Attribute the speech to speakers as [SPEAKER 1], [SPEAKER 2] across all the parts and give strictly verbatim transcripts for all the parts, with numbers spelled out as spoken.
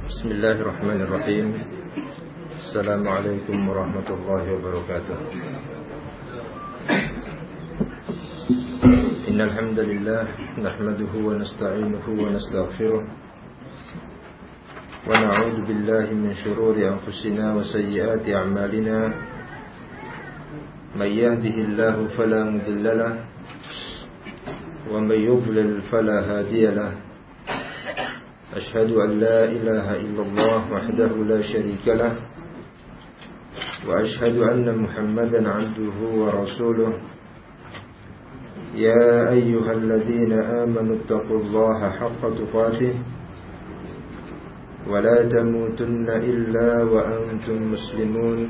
[SPEAKER 1] Bismillahirrahmanirrahim. Assalamualaikum warahmatullahi wabarakatuh. Innal hamdalillah nahmaduhu wa nasta'inuhu wa nastaghfiruh wa na'udzu billahi min shururi anfusina wa sayyiati a'malina. May yahdihillahu fala mudilla lahu wa may yudlil fala hadiya lahu. أشهد أن لا إله إلا الله وحده لا شريك له وأشهد أن محمدا عبده ورسوله يا أيها الذين آمنوا اتقوا الله حق تقاته ولا تموتن إلا وأنتم مسلمون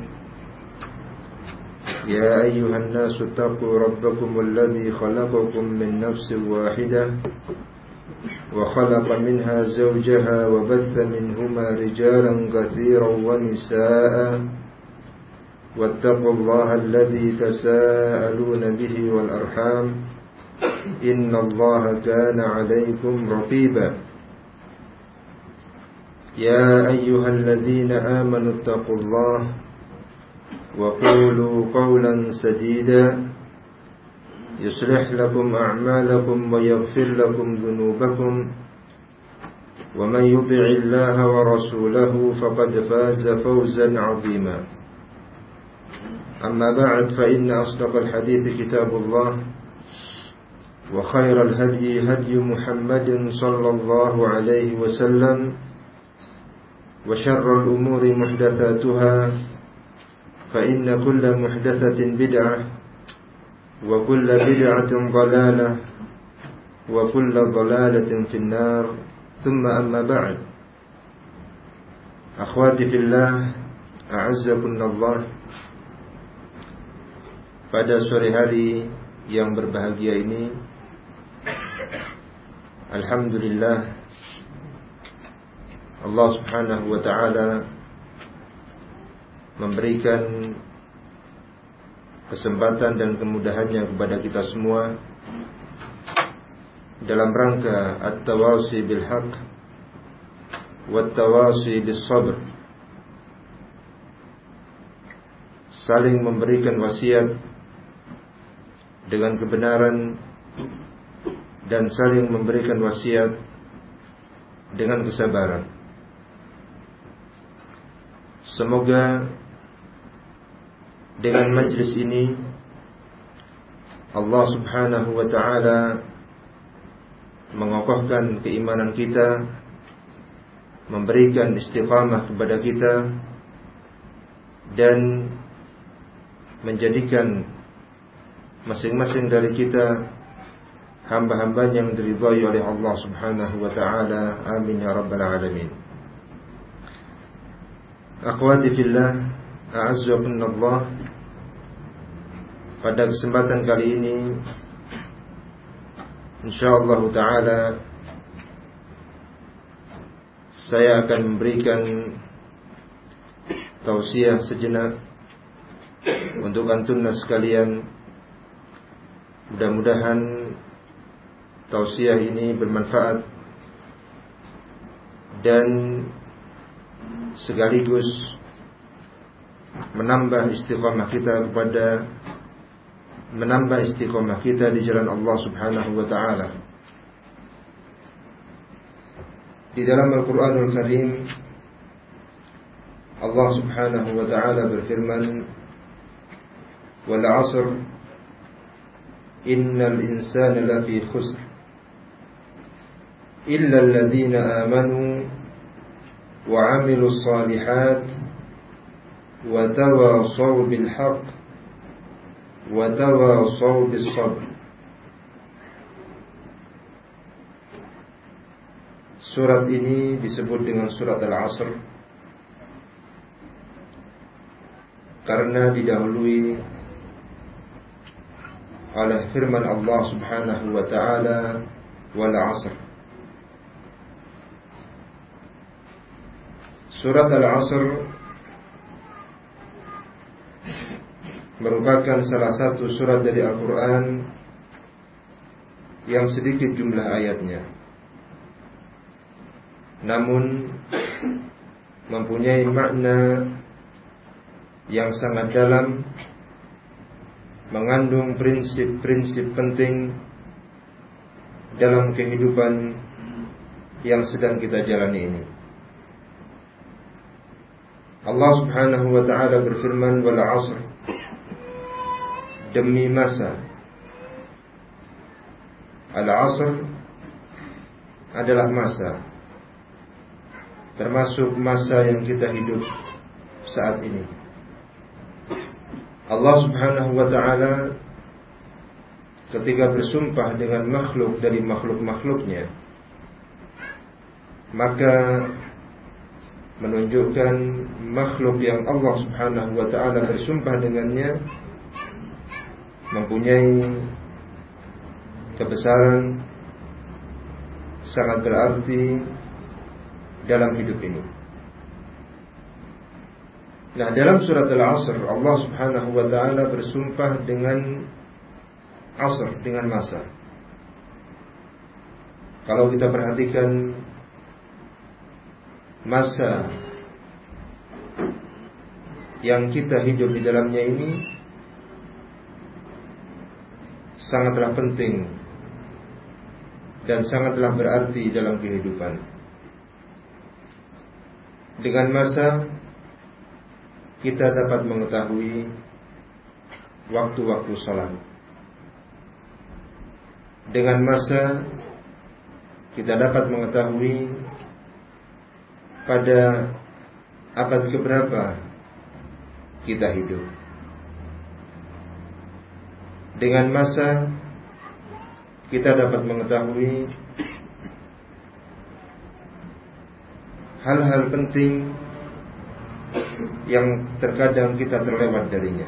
[SPEAKER 1] يا أيها الناس اتقوا ربكم الذي خلقكم من نفس واحدة وخلق منها زوجها وبث منهما رجالا كثيرا ونساء واتقوا الله الذي تساءلون به والأرحام إن الله كان عليكم رقيبا يا أيها الذين آمنوا اتقوا الله وقولوا قولا سديدا يصلح لكم أعمالكم ويغفر لكم ذنوبكم ومن يطع الله ورسوله فقد فاز فوزا عظيما أما بعد فإن أصدق الحديث كتاب الله وخير الهدي هدي محمد صلى الله عليه وسلم وشر الأمور محدثاتها فإن كل محدثة بدعة وكل بدعة ضلالة وكل ضلالة في النار ثم أما بعد أخواتي في الله أعزكم الله. Pada sore hari yang berbahagia ini, alhamdulillah, Allah subhanahu wa ta'ala memberikan kesempatan dan kemudahannya kepada kita semua dalam rangka at-tawasi bil haqq wat-tawasi bis sabr, saling memberikan wasiat dengan kebenaran dan saling memberikan wasiat dengan kesabaran. Semoga dengan majlis ini Allah subhanahu wa ta'ala mengokohkan keimanan kita, memberikan istiqamah kepada kita, dan menjadikan masing-masing dari kita hamba-hamba yang diridhai oleh Allah subhanahu wa ta'ala. Amin ya rabbal alamin. Akhwati fillah, a'azzakumullah. Pada kesempatan kali ini insyaallah ta'ala saya akan memberikan tausiah sejenak untuk antunna sekalian. Mudah-mudahan tausiah ini bermanfaat dan sekaligus menambah istiqamah kita kepada menambah istiqamah kita di jalan Allah subhanahu wa ta'ala. Di dalam Al-Quranul Karim Allah subhanahu wa ta'ala berfirman, wal 'asr innal insana lafi khusr illa alladhina amanu wa 'amilus salihat wa tawasaw bil haqq wa tawasaw bis sabr. Surat ini disebut dengan surat Al-Asr karena didahului oleh firman Allah subhanahu wa ta'ala, wal 'asr. Surat Al-Asr merupakan salah satu surat dari Al-Quran yang sedikit jumlah ayatnya, namun mempunyai makna yang sangat dalam, mengandung prinsip-prinsip penting dalam kehidupan yang sedang kita jalani ini. Allah Subhanahu wa ta'ala berfirman, wal 'asr, demi masa. Al-'asr adalah masa, termasuk masa yang kita hidup saat ini. Allah Subhanahu wa ta'ala ketika bersumpah dengan makhluk dari makhluk-makhluknya, maka menunjukkan makhluk yang Allah Subhanahu wa ta'ala bersumpah dengannya mempunyai kebesaran sangat berarti dalam hidup ini. Nah, dalam surat Al-'Asr Allah Subhanahu wa ta'ala bersumpah dengan asr, dengan masa. Kalau kita perhatikan masa yang kita hidup di dalamnya ini sangatlah penting dan sangatlah berarti dalam kehidupan. Dengan masa kita dapat mengetahui waktu-waktu salat. Dengan masa kita dapat mengetahui pada abad keberapa kita hidup. Dengan masa kita dapat mengetahui hal-hal penting yang terkadang kita terlewat darinya.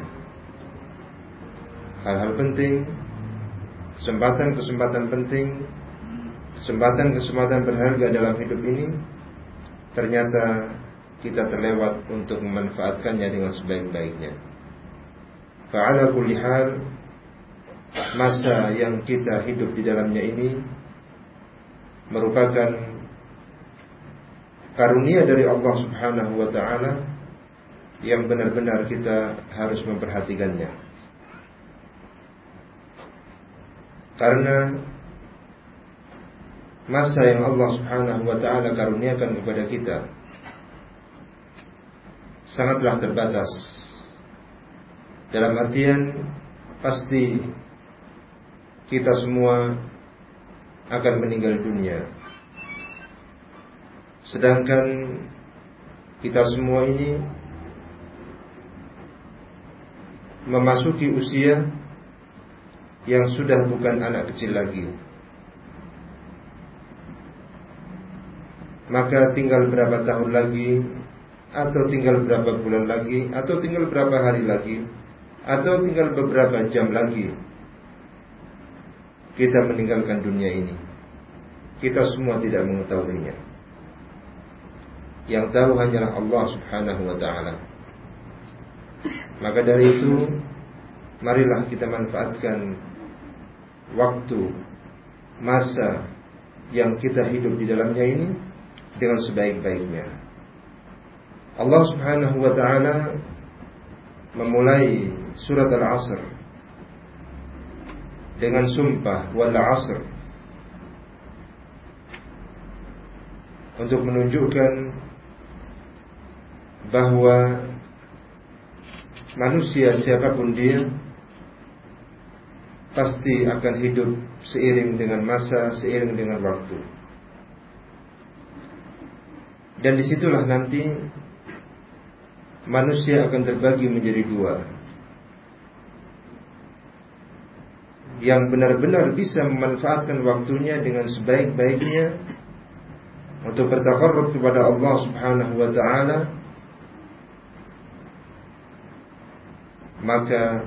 [SPEAKER 1] Hal-hal penting, kesempatan-kesempatan penting, kesempatan-kesempatan berharga dalam hidup ini, ternyata kita terlewat untuk memanfaatkannya dengan sebaik-baiknya. Fa'ala kulli hal, masa yang kita hidup di dalamnya ini merupakan karunia dari Allah Subhanahu wa ta'ala yang benar-benar kita harus memperhatikannya. Karena masa yang Allah Subhanahu wa ta'ala karuniakan kepada kita sangatlah terbatas. Dalam artian pasti kita semua akan meninggal dunia. Sedangkan kita semua ini memasuki usia yang sudah bukan anak kecil lagi. Maka tinggal berapa tahun lagi, atau tinggal berapa bulan lagi, atau tinggal berapa hari lagi, atau tinggal beberapa jam lagi kita meninggalkan dunia ini. Kita semua tidak mengetahuinya. Yang tahu hanyalah Allah Subhanahu wa ta'ala. Maka dari itu, marilah kita manfaatkan waktu, masa yang kita hidup di dalamnya ini dengan sebaik-baiknya. Allah Subhanahu wa ta'ala memulai surat Al-'Asr dengan sumpah wal 'asr, untuk menunjukkan bahwa manusia siapapun dia pasti akan hidup seiring dengan masa, seiring dengan waktu. Dan disitulah nanti manusia akan terbagi menjadi dua. Yang benar-benar bisa memanfaatkan waktunya dengan sebaik-baiknya untuk bertaqarrub kepada Allah Subhanahu wa ta'ala, maka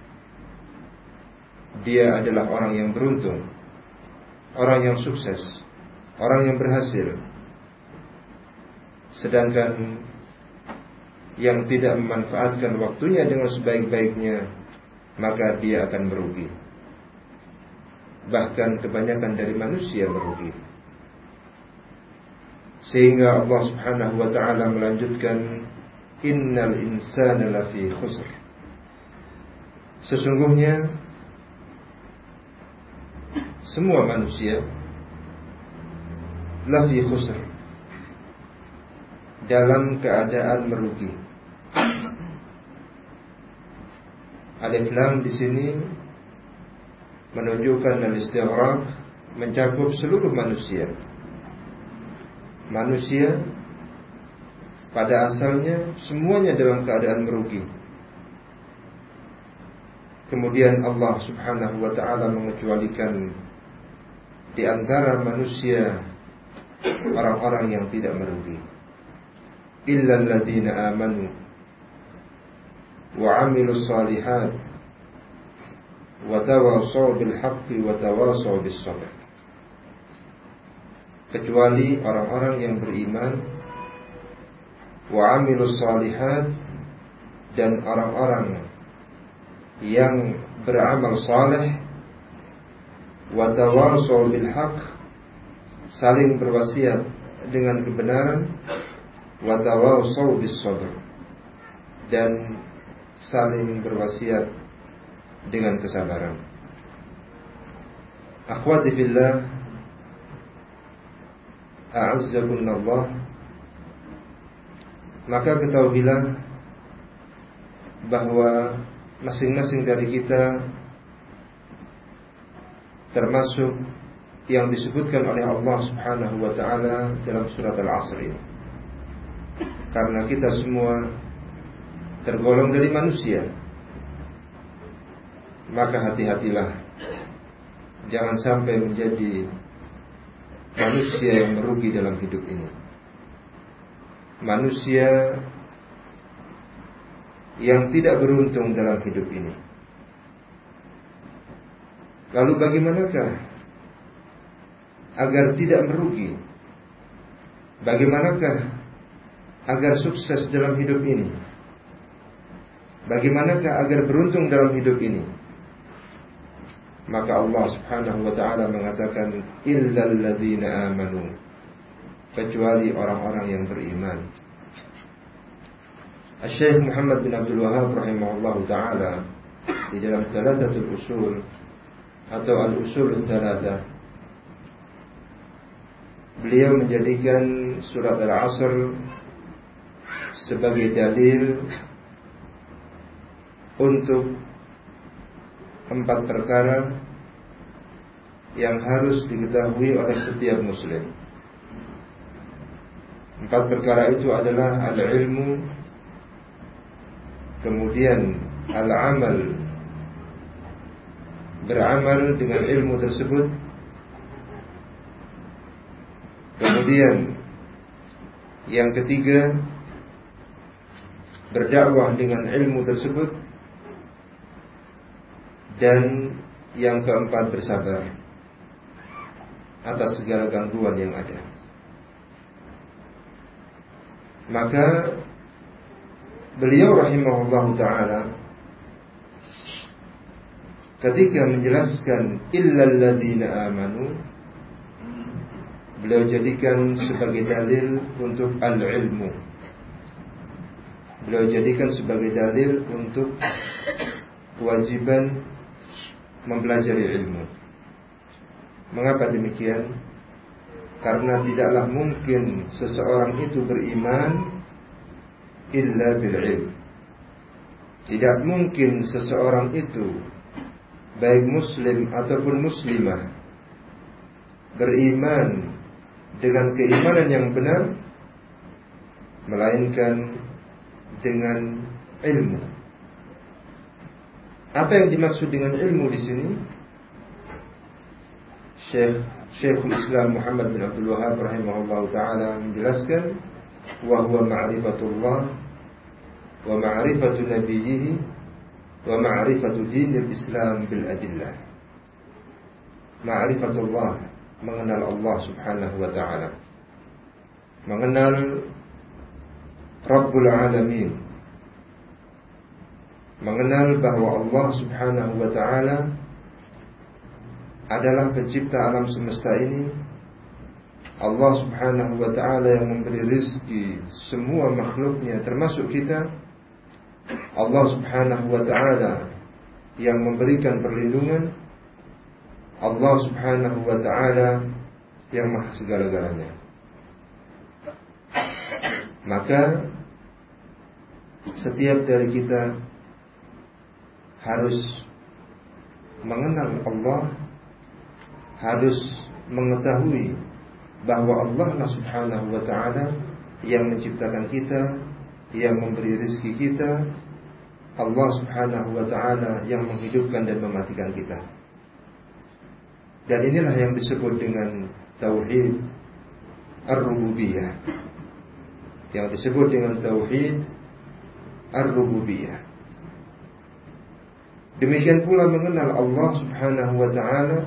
[SPEAKER 1] dia adalah orang yang beruntung, orang yang sukses, orang yang berhasil. Sedangkan yang tidak memanfaatkan waktunya dengan sebaik-baiknya, maka dia akan merugi. Bahkan kebanyakan dari manusia merugi. Sehingga Allah Subhanahu wa ta'ala melanjutkan, innal insana lafi khusr. Sesungguhnya semua manusia lafi khusr, dalam keadaan merugi. Alif lam di sini menunjukkan al-istighraq, mencakup seluruh manusia. Manusia pada asalnya semuanya dalam keadaan merugi. Kemudian Allah Subhanahu wa ta'ala mengecualikan di antara manusia orang-orang yang tidak merugi. Illal ladzina amanu wa 'amilus shalihat wa tawassaw bil haqqi wa tawassaw bis sabr. Kecuali orang-orang yang beriman, wa 'amilus shalihat, dan orang-orang yang beramal saleh, wa tawassaw bil haqq, saling berwasiat dengan kebenaran, wa tawassaw bis sabr, dan saling berwasiat dengan kesabaran. Akhwati fillah, a'azzakunallah, maka ketahuilah bahwa masing-masing dari kita termasuk yang disebutkan oleh Allah Subhanahu wa ta'ala dalam surat Al-Asr ini. Karena kita semua tergolong dari manusia, maka hati-hatilah, jangan sampai menjadi manusia yang merugi dalam hidup ini. Manusia yang tidak beruntung dalam hidup ini. Lalu bagaimanakah agar tidak merugi? Bagaimanakah agar sukses dalam hidup ini? Bagaimanakah agar beruntung dalam hidup ini? Maka Allah Subhanahu wa ta'ala mengatakan, illal ladzina amanu, kecuali orang-orang yang beriman. Syekh Muhammad bin Abdul Wahhab rahimahullahu ta'ala di dalam Thalathatul Usul atau Al-Usul Thalatha, beliau menjadikan surat Al-Asr sebagai dalil untuk empat perkara yang harus diketahui oleh setiap muslim. Empat perkara itu adalah al-ilmu, kemudian al-amal, beramal dengan ilmu tersebut, kemudian yang ketiga berdakwah dengan ilmu tersebut, dan yang keempat bersabar atas segala gangguan yang ada. Maka beliau rahimahullahu ta'ala ketika menjelaskan illal ladzina amanu, beliau jadikan sebagai dalil untuk al-ilmu. Beliau jadikan sebagai dalil untuk kewajiban mempelajari ilmu. Mengapa demikian? Karena tidaklah mungkin seseorang itu beriman illa bil ilm. Tidak mungkin seseorang itu, baik muslim ataupun muslimah, beriman dengan keimanan yang benar melainkan dengan ilmu. Apa yang dimaksud dengan ilmu di sini? Syekh Syekhul Islam Muhammad bin Abdul Wahhab rahimahullahu taala menjelaskan, wa huwa ma'rifatullah wa ma'rifatu nabiyhi wa ma'rifatu dinil Islam bil adillah. Ma'rifatullah, mengenal Allah Subhanahu wa taala, mengenal Rabbul Alamin, mengenal bahwa Allah Subhanahu wa ta'ala adalah pencipta alam semesta ini, Allah subhanahu wa ta'ala yang memberi rizki semua makhluknya termasuk kita. Allah subhanahu wa ta'ala yang memberikan perlindungan. Allah subhanahu wa ta'ala yang maha segala-galanya. Maka setiap dari kita harus mengenal Allah, harus mengetahui bahwa Allah subhanahu wa ta'ala yang menciptakan kita, yang memberi rezeki kita. Allah subhanahu wa ta'ala yang menghidupkan dan mematikan kita. Dan inilah yang disebut dengan tauhid ar-rububiyah, yang disebut dengan tauhid ar-rububiyah. Demikian pula mengenal Allah subhanahu wa ta'ala,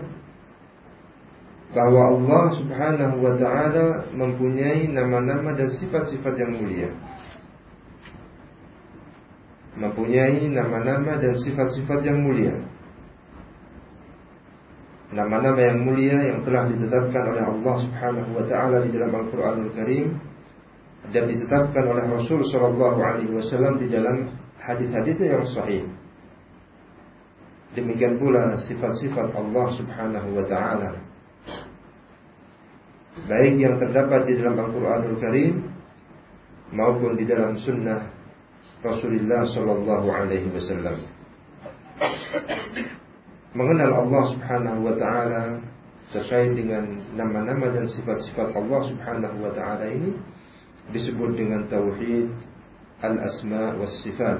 [SPEAKER 1] bahwa Allah subhanahu wa ta'ala mempunyai nama-nama dan sifat-sifat yang mulia. Mempunyai nama-nama dan sifat-sifat yang mulia. Nama-nama yang mulia yang telah ditetapkan oleh Allah subhanahu wa ta'ala di dalam Al-Quranul Karim, dan ditetapkan oleh Rasul sallallahu alaihi wasallam di dalam hadis-hadis yang sahih. Demikian pula sifat-sifat Allah subhanahu wa ta'ala, baik yang terdapat di dalam Al-Quranul Karim maupun di dalam sunnah Rasulullah sallallahu alaihi wasallam. Mengenal Allah subhanahu wa ta'ala terkait dengan nama-nama dan sifat-sifat Allah subhanahu wa ta'ala ini disebut dengan tauhid al-asma was sifat.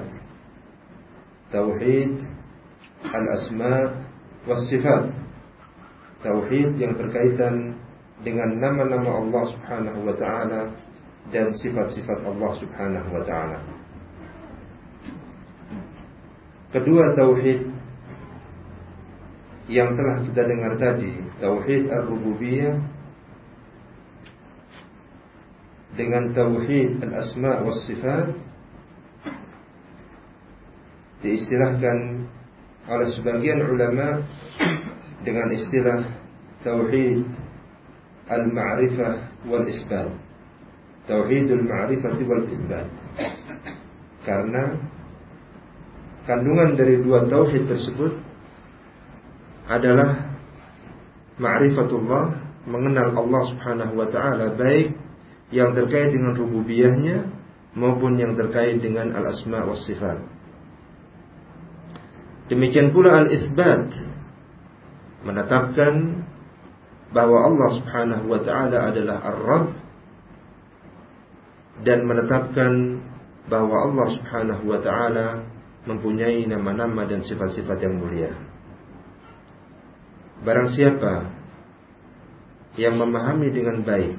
[SPEAKER 1] Tauhid al-asma was sifat, tauhid yang berkaitan dengan nama-nama Allah subhanahu wa ta'ala dan sifat-sifat Allah subhanahu wa ta'ala. Kedua tauhid yang telah kita dengar tadi, tauhid ar-rububiyah dengan tauhid al-asma was sifat, diistilahkan oleh sebagian ulama dengan istilah tauhid al-ma'rifah wal isbat. Tauhidul ma'rifah wal isbat. Karena kandungan dari dua tauhid tersebut adalah ma'rifatullah, mengenal Allah subhanahu wa ta'ala, baik yang terkait dengan rububiyahnya maupun yang terkait dengan al-asma was sifat. Demikian pula al-isbat, menetapkan bahwa Allah subhanahu wa ta'ala adalah Ar-Rabb, dan menetapkan bahwa Allah subhanahu wa ta'ala mempunyai nama-nama dan sifat-sifat yang mulia. Barang siapa yang memahami dengan baik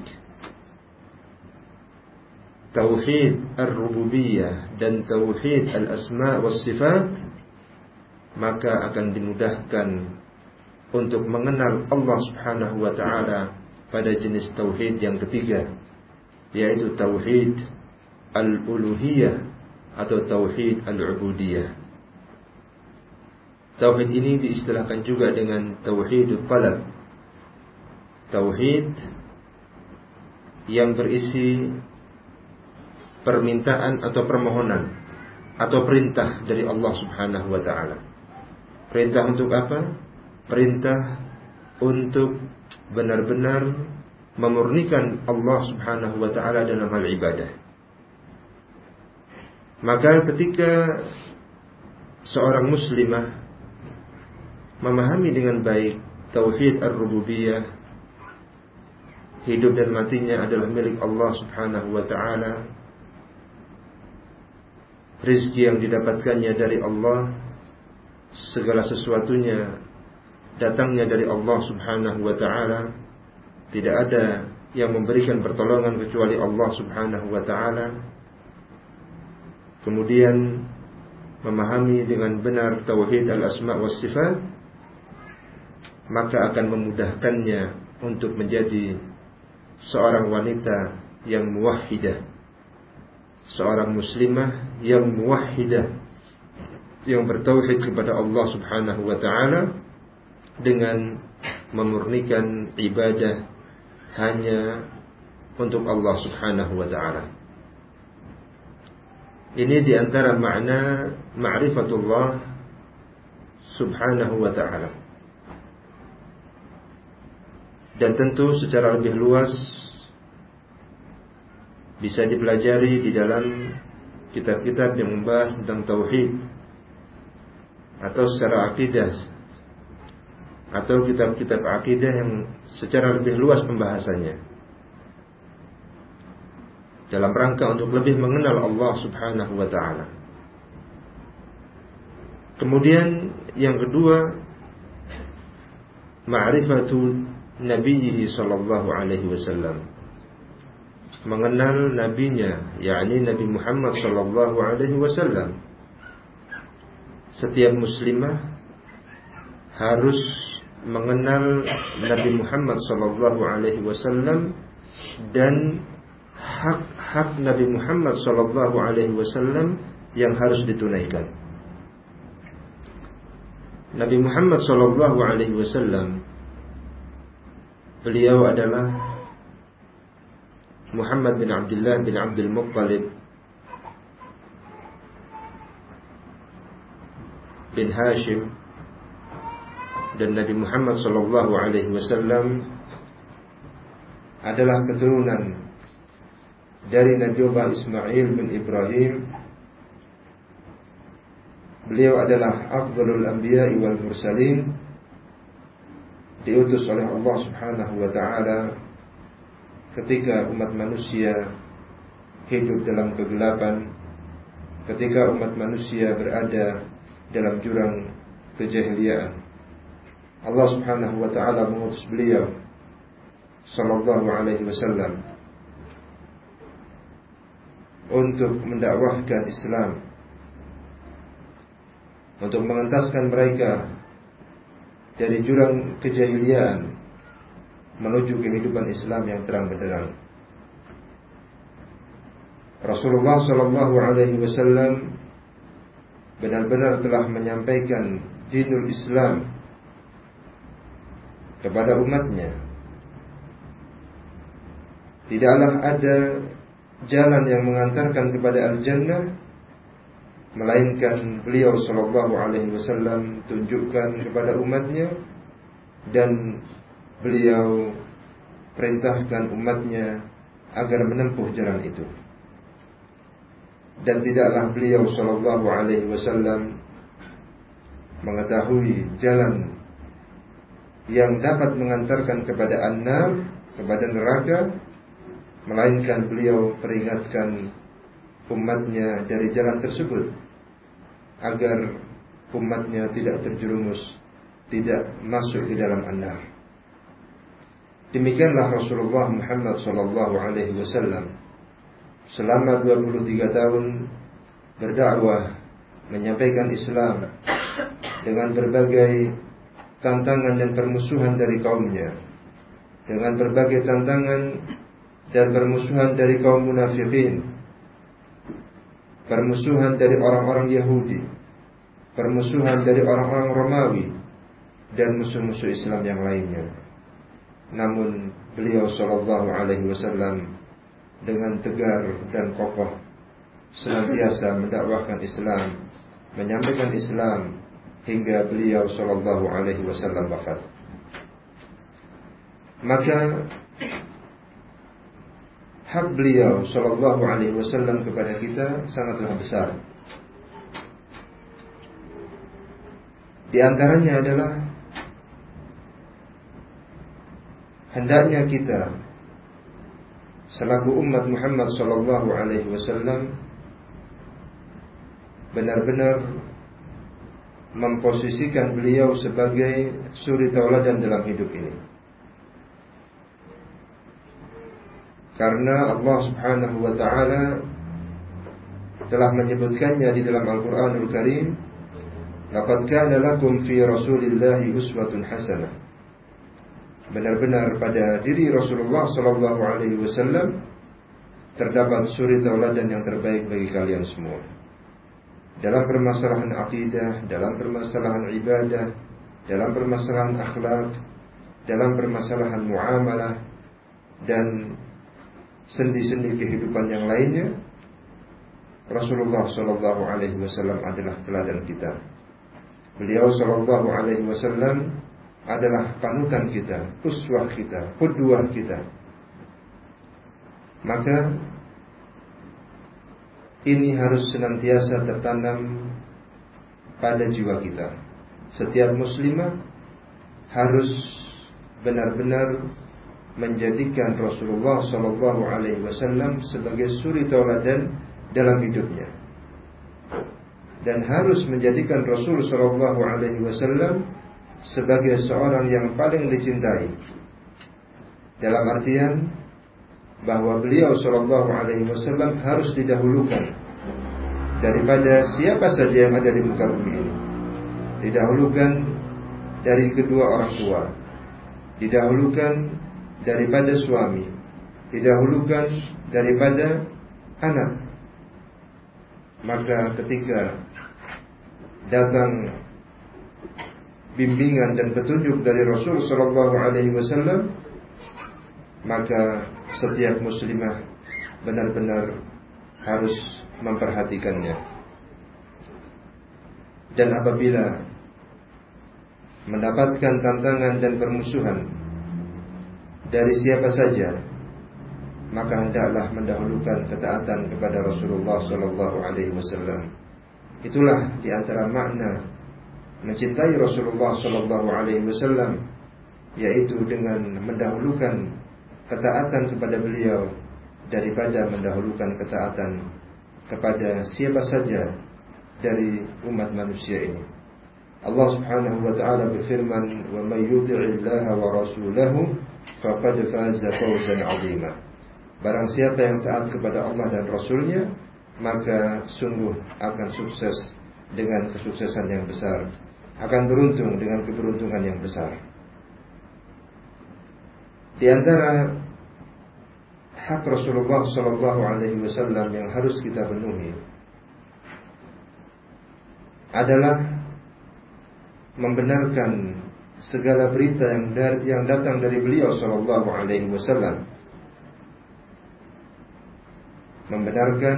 [SPEAKER 1] tauhid ar-rububiyah dan tauhid al-asma was sifat, maka akan dimudahkan untuk mengenal Allah subhanahu wa ta'ala pada jenis tauhid yang ketiga, yaitu tauhid al-uluhiyah atau tauhid al-ubudiyah. Tauhid ini diistilahkan juga dengan tauhidul talab, tauhid yang berisi permintaan atau permohonan atau perintah dari Allah subhanahu wa ta'ala. Perintah untuk apa? Perintah untuk benar-benar memurnikan Allah subhanahu wa ta'ala dalam hal ibadah. Maka ketika seorang muslimah memahami dengan baik tauhid ar-rububiyah, hidup dan matinya adalah milik Allah subhanahu wa ta'ala, rizki yang didapatkannya dari Allah, segala sesuatunya datangnya dari Allah subhanahu wa ta'ala, tidak ada yang memberikan pertolongan kecuali Allah subhanahu wa ta'ala. Kemudian memahami dengan benar tauhid al-asma was sifat, maka akan memudahkannya untuk menjadi seorang wanita yang muwahhidah, seorang muslimah yang muwahhidah, yang bertauhid kepada Allah subhanahu wa ta'ala dengan memurnikan ibadah hanya untuk Allah Subhanahu wa ta'ala. Ini diantara makna ma'rifatullah Subhanahu wa ta'ala. Dan tentu secara lebih luas bisa dipelajari di dalam kitab-kitab yang membahas tentang tauhid, atau secara akidah, atau kitab-kitab akidah yang secara lebih luas pembahasannya, dalam rangka untuk lebih mengenal Allah Subhanahu wa ta'ala. Kemudian yang kedua, ma'rifatu nabiyhi sallallahu alaihi wasallam, mengenal nabinya, yakni Nabi Muhammad sallallahu alaihi wasallam. Setiap muslimah harus mengenal Nabi Muhammad sallallahu alaihi wasallam dan hak-hak Nabi Muhammad sallallahu alaihi wasallam yang harus ditunaikan. Nabi Muhammad sallallahu alaihi wasallam, beliau adalah Muhammad bin Abdullah bin Abdul Muttalib bin Hashim, dan Nabi Muhammad sallallahu alaihi wasallam adalah keturunan dari Nabi Allah Ismail bin Ibrahim. Beliau adalah afdalul anbiya'i wal mursalin, diutus oleh Allah Subhanahu wa ta'ala ketika umat manusia hidup dalam kegelapan, ketika umat manusia berada dalam jurang kejahiliaan. Allah Subhanahu wa ta'ala mengutus beliau sallallahu alaihi wasallam untuk mendakwahkan Islam, untuk mengentaskan mereka dari jurang kejahiliaan menuju kehidupan Islam yang terang benderang. Rasulullah sallallahu alaihi wasallam benar-benar telah menyampaikan dinul Islam kepada umatnya. Tidaklah ada jalan yang mengantarkan kepada al-jannah melainkan beliau sallallahu alaihi wasallam tunjukkan kepada umatnya, dan beliau perintahkan umatnya agar menempuh jalan itu. Dan tidaklah beliau sallallahu alaihi wasallam mengetahui jalan yang dapat mengantarkan kepada an-nar, kepada neraka, melainkan beliau peringatkan umatnya dari jalan tersebut agar umatnya tidak terjerumus, tidak masuk ke dalam an-nar. Demikianlah Rasulullah Muhammad sallallahu alaihi wasallam selama dua puluh tiga tahun berdakwah, menyampaikan Islam dengan berbagai tantangan dan permusuhan dari kaumnya, dengan berbagai tantangan dan permusuhan dari kaum munafikin, permusuhan dari orang-orang Yahudi, permusuhan dari orang-orang Romawi, dan musuh-musuh Islam yang lainnya. Namun beliau sallallahu alaihi wasallam dengan tegar dan kokoh senantiasa mendakwahkan Islam, menyampaikan Islam hingga beliau sallallahu alaihi wasallam wafat. Maka hak beliau sallallahu alaihi wasallam kepada kita sangatlah besar. Di antaranya adalah hendaknya kita selaku umat Muhammad sallallahu alaihi wasallam benar-benar memposisikan beliau sebagai suri tauladan dalam hidup ini. Karena Allah Subhanahu wa ta'ala telah menyebutkannya di dalam Al-Quranul Karim, laqad kana lakum fi Rasulillahi uswatun hasanah. Benar-benar pada diri Rasulullah sallallahu alaihi wasallam terdapat suri tauladan yang terbaik bagi kalian semua. Dalam permasalahan akidah, dalam permasalahan ibadah, dalam permasalahan akhlak, dalam permasalahan muamalah, dan sendi-sendi kehidupan yang lainnya, Rasulullah Shallallahu Alaihi Wasallam adalah teladan kita. Beliau Shallallahu Alaihi Wasallam adalah panutan kita, uswah kita, qudwah kita. Maka ini harus senantiasa tertanam pada jiwa kita. Setiap muslimah harus benar-benar menjadikan Rasulullah Shallallahu Alaihi Wasallam sebagai suri tauladan dalam hidupnya, dan harus menjadikan Rasul Shallallahu Alaihi Wasallam sebagai seorang yang paling dicintai. Dalam artian bahwa beliau Shallallahu Alaihi Wasallam harus didahulukan daripada siapa saja yang ada di muka bumi ini. Didahulukan dari kedua orang tua, didahulukan daripada suami, didahulukan daripada anak. Maka ketika datang bimbingan dan petunjuk dari Rasul Sallallahu Alaihi Wasallam, maka setiap muslimah benar-benar harus memperhatikannya. Dan apabila mendapatkan tantangan dan permusuhan dari siapa saja, maka hendaklah mendahulukan ketaatan kepada Rasulullah Sallallahu Alaihi Wasallam. Itulah di antara makna mencintai Rasulullah Sallallahu Alaihi Wasallam, yaitu dengan mendahulukan ketaatan kepada beliau daripada mendahulukan ketaatan kepada siapa saja dari umat manusia ini. Allah Subhanahu wa taala berfirman, "Wa may yuti'illaha wa rasulahu faqad faza fawzan 'azima." Barang siapa yang taat kepada Allah dan Rasulnya, maka sungguh akan sukses dengan kesuksesan yang besar, akan beruntung dengan keberuntungan yang besar. Di antara hak Rasulullah Sallallahu Alaihi Wasallam yang harus kita penuhi adalah membenarkan segala berita yang dari, yang datang dari beliau Sallallahu Alaihi Wasallam, membenarkan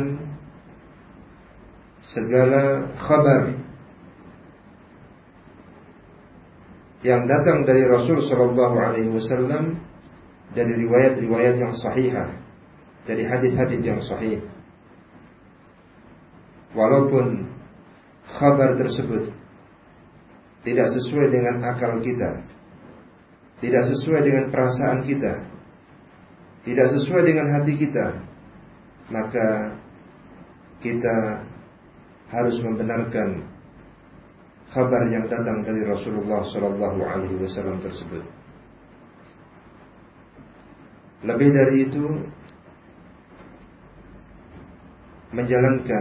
[SPEAKER 1] segala kabar yang datang dari Rasul Sallallahu Alaihi Wasallam, dari riwayat-riwayat yang sahihah, dari hadis-hadis yang sahih, walaupun kabar tersebut tidak sesuai dengan akal kita, tidak sesuai dengan perasaan kita, tidak sesuai dengan hati kita, maka kita harus membenarkan kabar yang datang dari Rasulullah Sallallahu Alaihi Wasallam tersebut. Lebih dari itu, menjalankan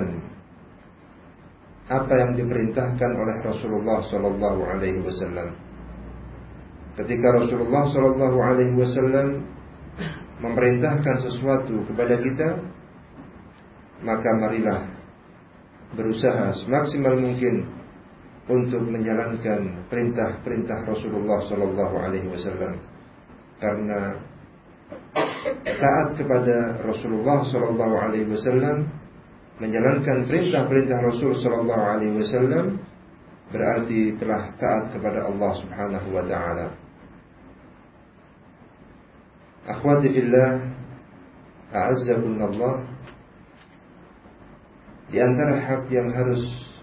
[SPEAKER 1] apa yang diperintahkan oleh Rasulullah Sallallahu Alaihi Wasallam. Ketika Rasulullah Sallallahu Alaihi Wasallam memerintahkan sesuatu kepada kita, maka marilah berusaha semaksimal mungkin untuk menjalankan perintah-perintah Rasulullah Sallallahu Alaihi Wasallam, karena taat kepada Rasulullah Sallallahu Alaihi Wasallam, menjalankan perintah-perintah Rasul Sallallahu Alaihi Wasallam, berarti telah taat kepada Allah Subhanahu Wa Taala. Akhwati fillah, a'azzakumullah, di antara hak yang harus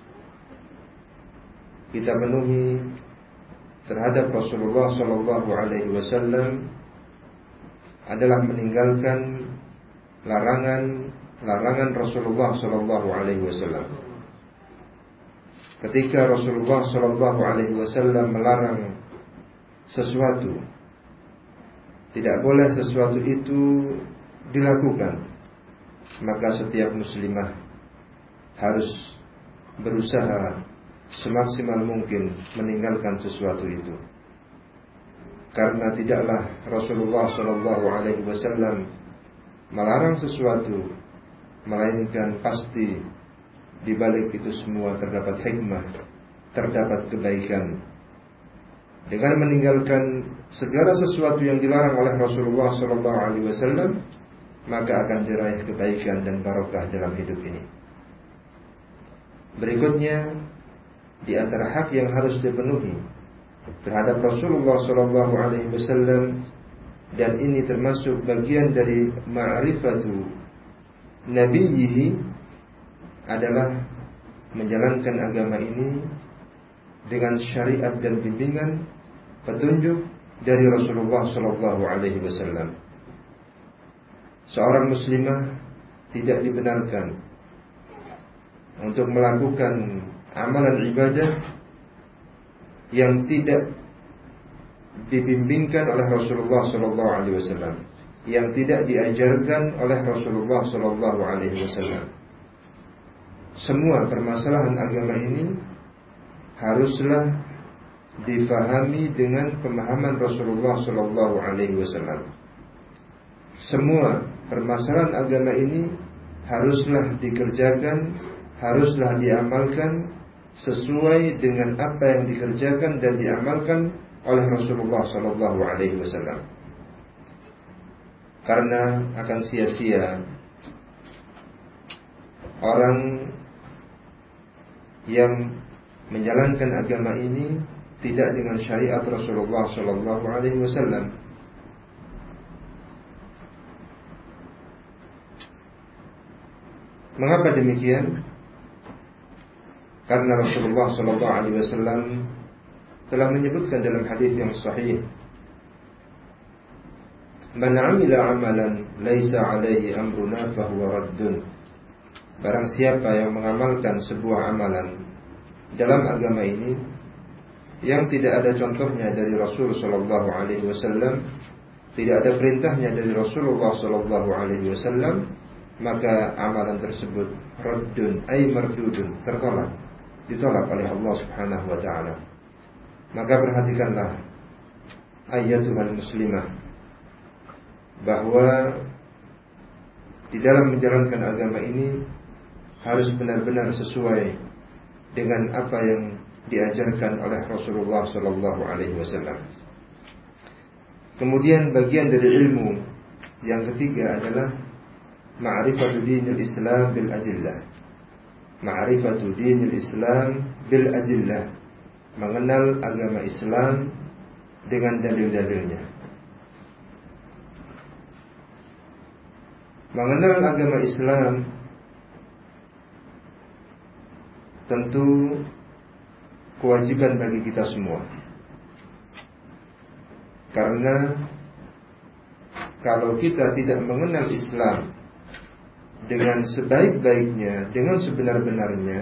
[SPEAKER 1] kita penuhi terhadap Rasulullah Sallallahu Alaihi Wasallam adalah meninggalkan larangan-larangan Rasulullah Sallallahu Alaihi Wasallam. Ketika Rasulullah Sallallahu Alaihi Wasallam melarang sesuatu, tidak boleh sesuatu itu dilakukan, maka setiap muslimah harus berusaha semaksimal mungkin meninggalkan sesuatu itu. Karena tidaklah Rasulullah Sallallahu Alaihi Wasallam melarang sesuatu, melainkan pasti di balik itu semua terdapat hikmah, terdapat kebaikan. dengan meninggalkan segala sesuatu yang dilarang oleh Rasulullah shallallahu alaihi wasallam, maka akan diraih kebaikan dan barokah dalam hidup ini. Berikutnya, di antara hak yang harus dipenuhi terhadap Rasulullah shallallahu alaihi wasallam, dan ini termasuk bagian dari ma'rifatu nabiyyihi, adalah menjalankan agama ini dengan syariat dan bimbingan petunjuk dari Rasulullah shallallahu alaihi wasallam. Seorang muslimah tidak dibenarkan untuk melakukan amalan ibadah yang tidak dibimbingkan oleh Rasulullah shallallahu alaihi wasallam, yang tidak diajarkan oleh Rasulullah shallallahu alaihi wasallam. Semua permasalahan agama ini haruslah difahami dengan pemahaman Rasulullah shallallahu alaihi wasallam. Semua permasalahan agama ini haruslah dikerjakan, haruslah diamalkan sesuai dengan apa yang dikerjakan dan diamalkan oleh Rasulullah shallallahu alaihi wasallam. Karena akan sia-sia orang yang menjalankan agama ini tidak dengan syariat Rasulullah shallallahu alaihi wasallam. Mengapa demikian? Karena Rasulullah shallallahu alaihi wasallam telah menyebutkan dalam hadis yang sahih, "Man 'amila 'amalan laisa 'alaihi amruna fahuwa raddun." Barang siapa yang mengamalkan sebuah amalan dalam agama ini yang tidak ada contohnya dari Rasul sallallahu alaihi wasallam, tidak ada perintahnya dari Rasulullah sallallahu alaihi wasallam, maka amalan tersebut raddun ay mardudun, tertolak, ditolak oleh Allah Subhanahu wa taala. Maka perhatikanlah ayyatuhal muslimah, bahwa di dalam menjalankan agama ini harus benar-benar sesuai dengan apa yang diajarkan oleh Rasulullah sallallahu alaihi wasallam. Kemudian bagian dari ilmu yang ketiga adalah ma'rifatu dinil Islam bil adillah. Ma'rifatu dinil Islam bil adillah, mengenal agama Islam dengan dalil-dalilnya. Mengenal agama Islam tentu kewajiban bagi kita semua. Karena kalau kita tidak mengenal Islam dengan sebaik-baiknya, dengan sebenar-benarnya,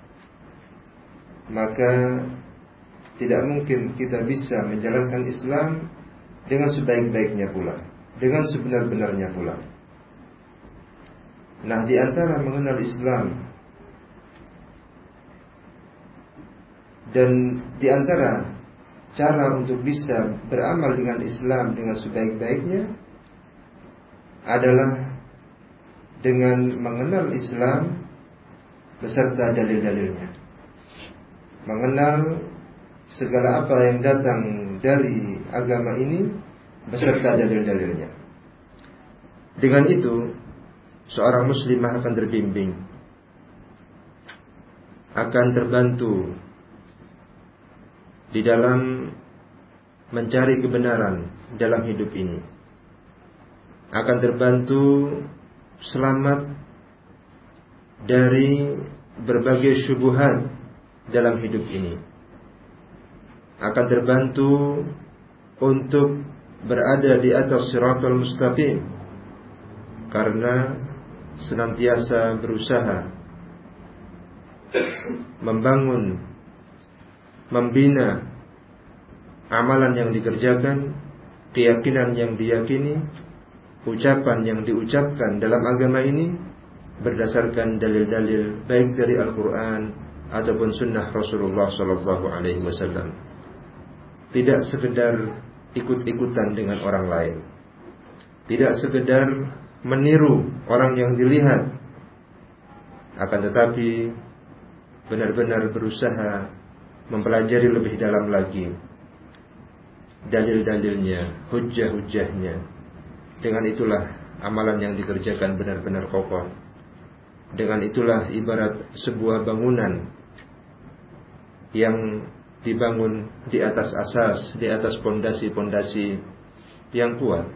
[SPEAKER 1] maka tidak mungkin kita bisa menjalankan Islam dengan sebaik-baiknya pula, dengan sebenar-benarnya pula. Nah, di antara mengenal Islam dan di antara cara untuk bisa beramal dengan Islam dengan sebaik-baiknya adalah dengan mengenal Islam beserta dalil-dalilnya. Mengenal segala apa yang datang dari agama ini beserta dalil-dalilnya. Dengan itu, seorang muslimah akan terbimbing, akan terbantu di dalam mencari kebenaran dalam hidup ini, akan terbantu selamat dari berbagai syubhat dalam hidup ini, akan terbantu untuk berada di atas siratal mustaqim, karena senantiasa berusaha membangun, membina amalan yang dikerjakan, keyakinan yang diyakini, ucapan yang diucapkan dalam agama ini berdasarkan dalil-dalil baik dari Al-Quran ataupun sunnah Rasulullah sallallahu alaihi wasallam. Tidak sekedar ikut-ikutan dengan orang lain, tidak sekedar meniru orang yang dilihat, akan tetapi benar-benar berusaha mempelajari lebih dalam lagi, dalil-dalilnya, hujjah-hujjahnya. Dengan itulah amalan yang dikerjakan benar-benar kokoh. Dengan itulah ibarat sebuah bangunan yang dibangun di atas asas, di atas pondasi-pondasi yang kuat.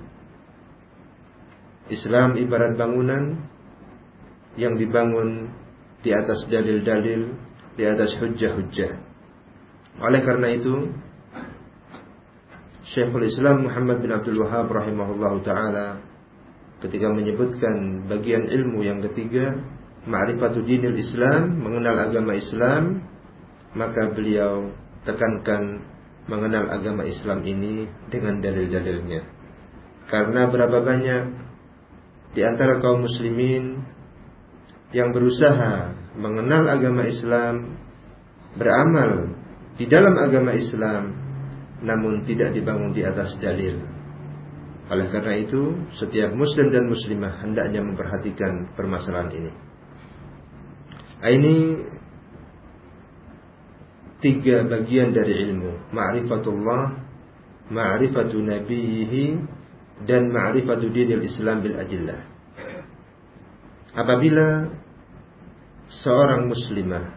[SPEAKER 1] Islam ibarat bangunan yang dibangun di atas dalil-dalil, di atas hujjah-hujjah. Oleh karena itu, Syekhul Islam Muhammad bin Abdul Wahhab rahimahullahu ta'ala ketika menyebutkan bagian ilmu yang ketiga, ma'rifatu dinil Islam, mengenal agama Islam, maka beliau tekankan mengenal agama Islam ini dengan dalil-dalilnya. Karena berapa banyak di antara kaum muslimin yang berusaha mengenal agama Islam, beramal di dalam agama Islam, namun tidak dibangun di atas dalil. Oleh karena itu, setiap muslim dan muslimah hendaknya memperhatikan permasalahan ini. Ini tiga bagian dari ilmu: ma'rifatullah, ma'rifatu nabiyhi, dan ma'rifatu dinil Islam bil adillah. Apabila seorang muslimah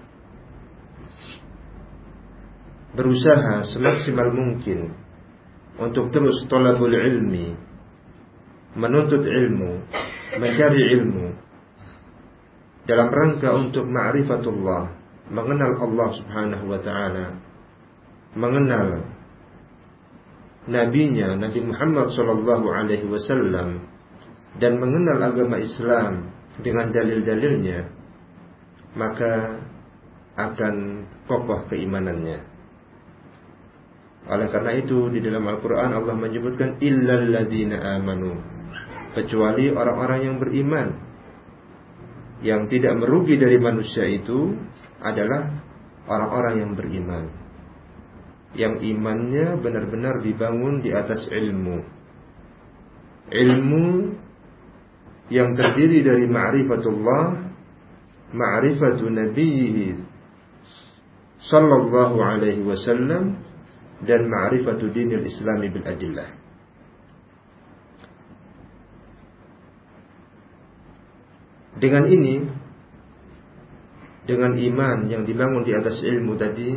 [SPEAKER 1] berusaha semaksimal mungkin untuk terus thalabul ilmi, menuntut ilmu, mencari ilmu dalam rangka untuk ma'rifatullah, mengenal Allah subhanahu wa ta'ala, mengenal nabinya Nabi Muhammad sallallahu alaihi wasallam, dan mengenal agama Islam dengan dalil-dalilnya, maka akan kokoh keimanannya. Oleh karena itu di dalam Al-Quran Allah menyebutkan illal ladzina amanu, kecuali orang-orang yang beriman. Yang tidak merugi dari manusia itu adalah orang-orang yang beriman, yang imannya benar-benar dibangun di atas ilmu. Ilmu yang terdiri dari ma'rifatullah, ma'rifatu nabiyhi sallallahu alaihi wasallam, dan ma'rifatu dinil Islami bil adillah. Dengan ini, dengan iman yang dibangun di atas ilmu tadi,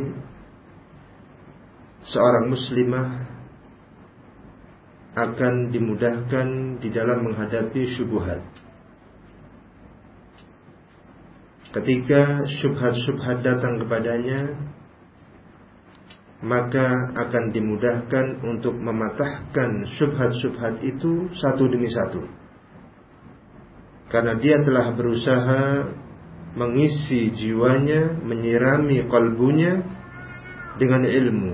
[SPEAKER 1] seorang muslimah akan dimudahkan di dalam menghadapi syubhat. Ketika syubhat-syubhat datang kepadanya, maka akan dimudahkan untuk mematahkan syubhat-syubhat itu satu demi satu. Karena dia telah berusaha mengisi jiwanya, menyirami kalbunya dengan ilmu,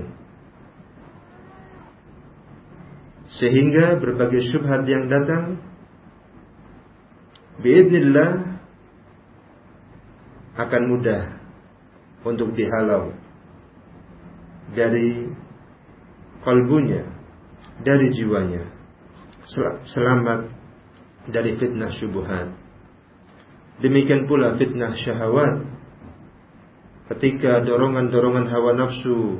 [SPEAKER 1] sehingga berbagai syubhat yang datang biidznillah akan mudah untuk dihalau dari kalbunya, dari jiwanya, selamat dari fitnah syubhat. Demikian pula fitnah syahwat. Ketika dorongan-dorongan hawa nafsu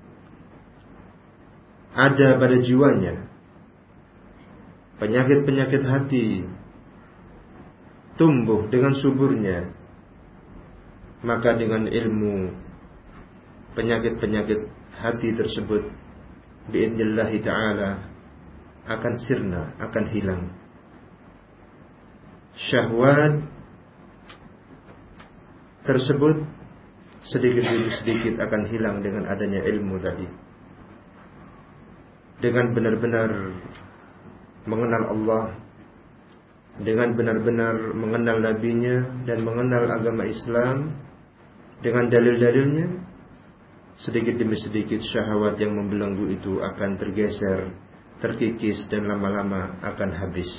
[SPEAKER 1] ada pada jiwanya, penyakit-penyakit hati tumbuh dengan suburnya, maka dengan ilmu penyakit-penyakit hati tersebut biidznillah ta'ala akan sirna, akan hilang. Syahwat tersebut sedikit demi sedikit akan hilang dengan adanya ilmu tadi. Dengan benar-benar mengenal Allah, dengan benar-benar mengenal nabinya dan mengenal agama Islam dengan dalil-dalilnya, sedikit demi sedikit syahwat yang membelenggu itu akan tergeser, terkikis, dan lama-lama akan habis.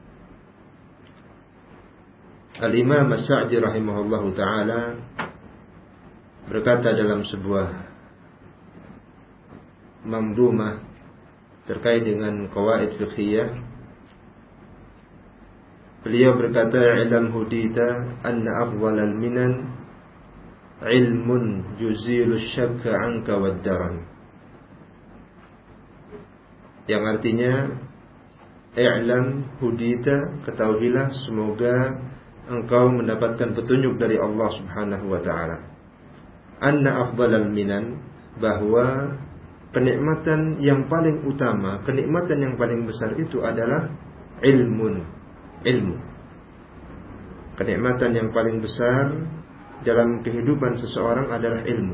[SPEAKER 1] Al-Imam As-Sa'di rahimahullahu ta'ala berkata dalam sebuah manzumah terkait dengan qawaid fiqhiyah, beliau berkata, "Ilam hudita anna afdhalal minan ilmun yuzilu syakka anka wad-daran." yang artinya i'lam hudita, ketahuilah semoga engkau mendapatkan petunjuk dari Allah Subhanahu wa taala. Anna afdalal minan, bahwa kenikmatan yang paling utama, kenikmatan yang paling besar itu adalah ilmun, ilmu. Kenikmatan yang paling besar dalam kehidupan seseorang adalah ilmu.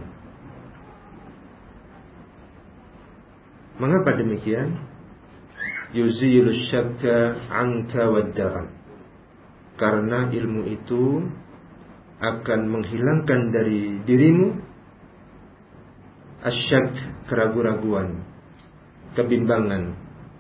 [SPEAKER 1] Mengapa demikian? Yuzilu syakka anka wad-daran. Karena ilmu itu akan menghilangkan dari dirimu asyak, keraguan-raguan, kebimbangan,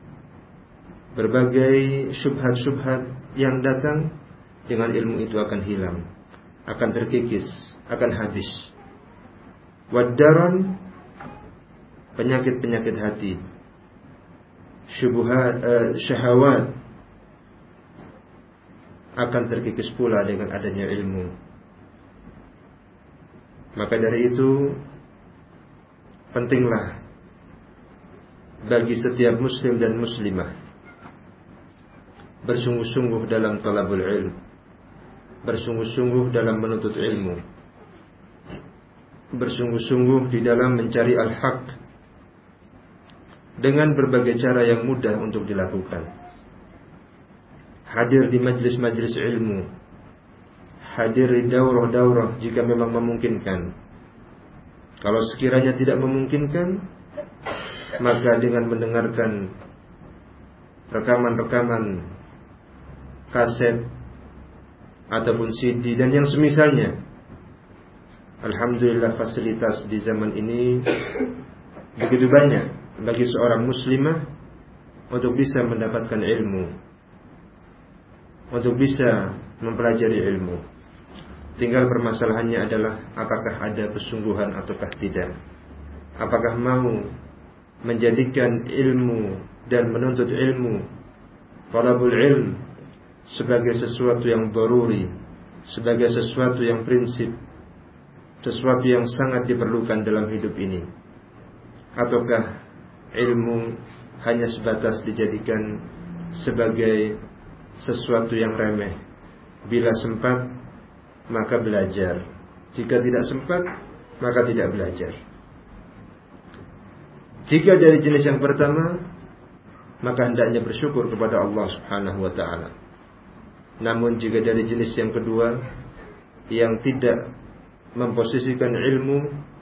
[SPEAKER 1] berbagai syubhat-syubhat yang datang. Dengan ilmu itu akan hilang, akan terkikis, akan habis. Wad-daran, penyakit-penyakit hati, syubhat, uh, syahwat, akan terkikis pula dengan adanya ilmu. Maka dari itu pentinglah bagi setiap muslim dan muslimah bersungguh-sungguh dalam talabul ilm, bersungguh-sungguh dalam menuntut ilmu, bersungguh-sungguh di dalam mencari al-haq dengan berbagai cara yang mudah untuk dilakukan. Hadir di majlis-majlis ilmu, hadir di daurah-daurah jika memang memungkinkan. Kalau sekiranya tidak memungkinkan, maka dengan mendengarkan rekaman-rekaman kaset ataupun C D dan yang semisalnya. Alhamdulillah fasilitas di zaman ini begitu banyak bagi seorang muslimah untuk bisa mendapatkan ilmu, untuk bisa mempelajari ilmu. Tinggal permasalahannya adalah apakah ada kesungguhan ataukah tidak. Apakah mau menjadikan ilmu dan menuntut ilmu, talabul ilm, sebagai sesuatu yang daruri, sebagai sesuatu yang prinsip, sesuatu yang sangat diperlukan dalam hidup ini, ataukah ilmu hanya sebatas dijadikan sebagai sesuatu yang remeh. Bila sempat maka belajar, jika tidak sempat maka tidak belajar. Jika dari jenis yang pertama, maka hendaknya bersyukur kepada Allah Subhanahu wa ta'ala. Namun jika dari jenis yang kedua, yang tidak memposisikan ilmu,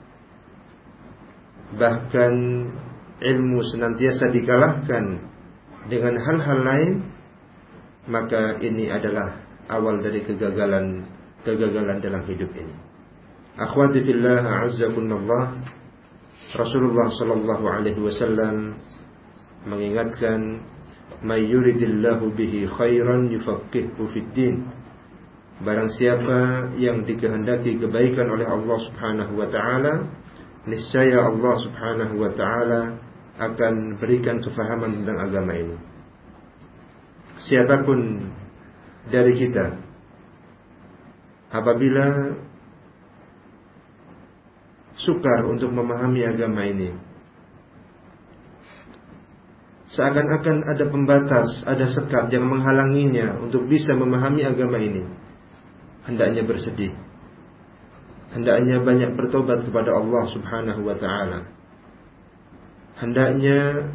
[SPEAKER 1] bahkan ilmu senantiasa dikalahkan dengan hal-hal lain, maka ini adalah awal dari kegagalan kegagalan dalam hidup ini. Akhwati fillah, a'azzakumullah. Rasulullah sallallahu alaihi wasallam mengingatkan, may yuridillahu bihi khairan yufaqqihhu fid din. Barang siapa yang dikehendaki kebaikan oleh Allah Subhanahu wa taala, niscaya Allah Subhanahu wa taala akan berikan kefahaman tentang agama ini. Siapapun dari kita, apabila sukar untuk memahami agama ini, seakan-akan ada pembatas, ada sekat yang menghalanginya untuk bisa memahami agama ini, hendaknya bersedih, hendaknya banyak bertobat kepada Allah Subhanahu wa ta'ala, hendaknya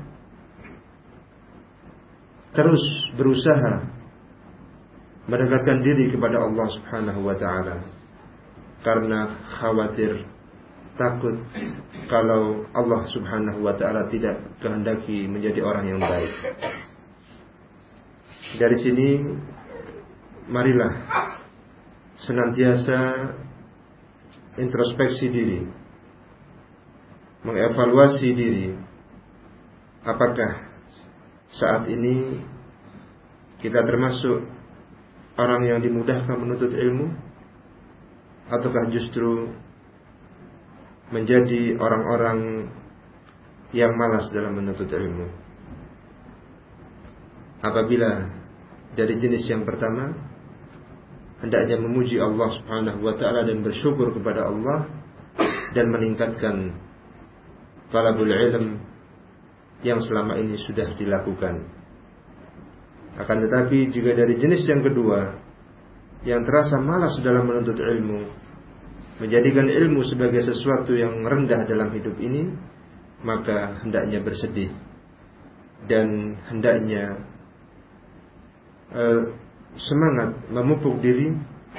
[SPEAKER 1] terus berusaha mendekatkan diri kepada Allah Subhanahu wa ta'ala, karena khawatir, takut kalau Allah Subhanahu wa ta'ala tidak kehendaki menjadi orang yang baik. Dari sini marilah senantiasa introspeksi diri, mengevaluasi diri. Apakah saat ini kita termasuk orang yang dimudahkan menuntut ilmu, ataukah justru menjadi orang-orang yang malas dalam menuntut ilmu? Apabila dari jenis yang pertama, hendaknya memuji Allah Subhanahu wa ta'ala dan bersyukur kepada Allah, dan meningkatkan talabul ilm, yang selama ini sudah dilakukan. Akan tetapi juga dari jenis yang kedua, yang terasa malas dalam menuntut ilmu, menjadikan ilmu sebagai sesuatu yang rendah dalam hidup ini, maka hendaknya bersedih dan hendaknya uh, semangat memupuk diri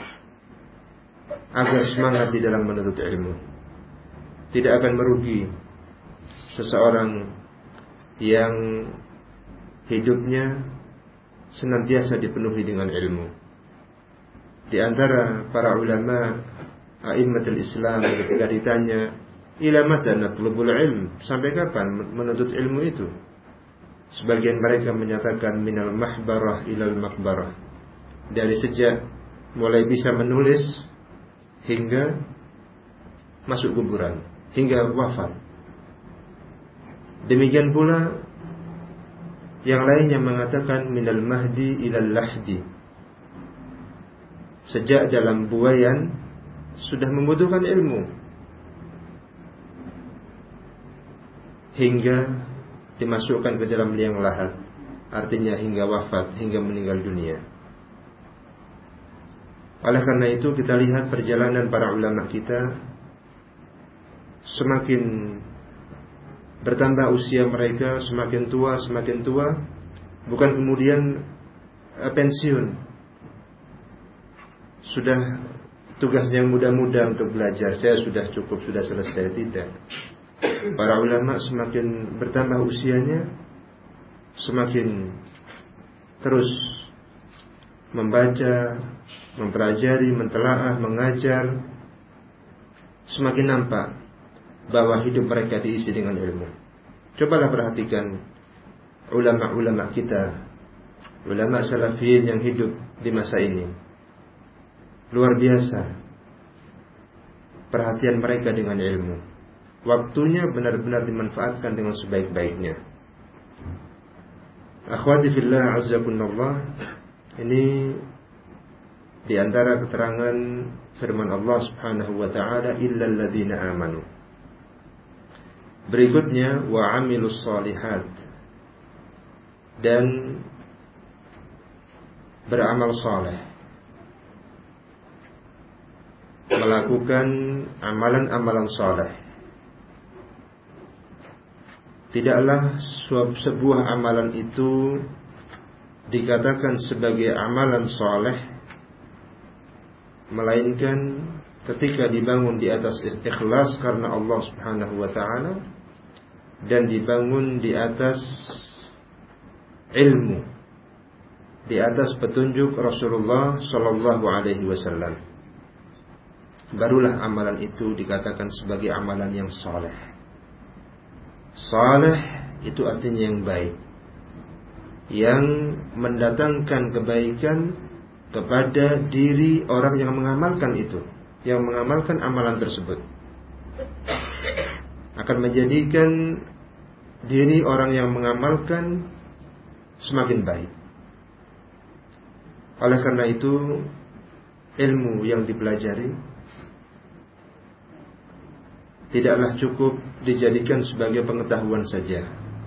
[SPEAKER 1] agar semangat di dalam menuntut ilmu. Tidak akan merugi seseorang yang hidupnya senantiasa dipenuhi dengan ilmu. Di antara para ulama a'immatul Islam ketika ditanya, ila mata natlubul ilm, sampai kapan menuntut ilmu itu? Sebagian mereka menyatakan minal mahbarah ilal makbarah, dari sejak mulai bisa menulis hingga masuk kuburan, hingga wafat. Demikian pula yang lainnya mengatakan minal mahdi ilal lahdi, sejak dalam buayan sudah membutuhkan ilmu hingga dimasukkan ke dalam liang lahat, artinya hingga wafat, hingga meninggal dunia. Oleh karena itu kita lihat perjalanan para ulama kita, semakin bertambah usia mereka, semakin tua, semakin tua, bukan kemudian uh, pensiun, sudah tugasnya muda-muda untuk belajar, saya sudah cukup, sudah selesai. Tidak. Para ulama semakin bertambah usianya, semakin terus membaca, mempelajari, mentelaah, mengajar, semakin nampak bahwa hidup mereka diisi dengan ilmu. Cobalah perhatikan ulama-ulama kita, ulama salafiyin yang hidup di masa ini. Luar biasa perhatian mereka dengan ilmu. Waktunya benar-benar dimanfaatkan dengan sebaik-baiknya. Akhwati fillah azzakunallah, ini di antara keterangan firman Allah Subhanahu wa taala, illal ladzina amanu. Berikutnya wa amilus shalihat, dan beramal saleh, melakukan amalan-amalan saleh. Tidaklah sebuah amalan itu dikatakan sebagai amalan saleh melainkan ketika dibangun di atas ikhlas karena Allah Subhanahu wa taala dan dibangun di atas ilmu, di atas petunjuk Rasulullah sallallahu alaihi wasallam. Barulah amalan itu dikatakan sebagai amalan yang saleh. Saleh itu artinya yang baik, yang mendatangkan kebaikan kepada diri orang yang mengamalkan itu, yang mengamalkan amalan tersebut, akan menjadikan diri orang yang mengamalkan semakin baik. Oleh karena itu, ilmu yang dipelajari tidaklah cukup dijadikan sebagai pengetahuan saja,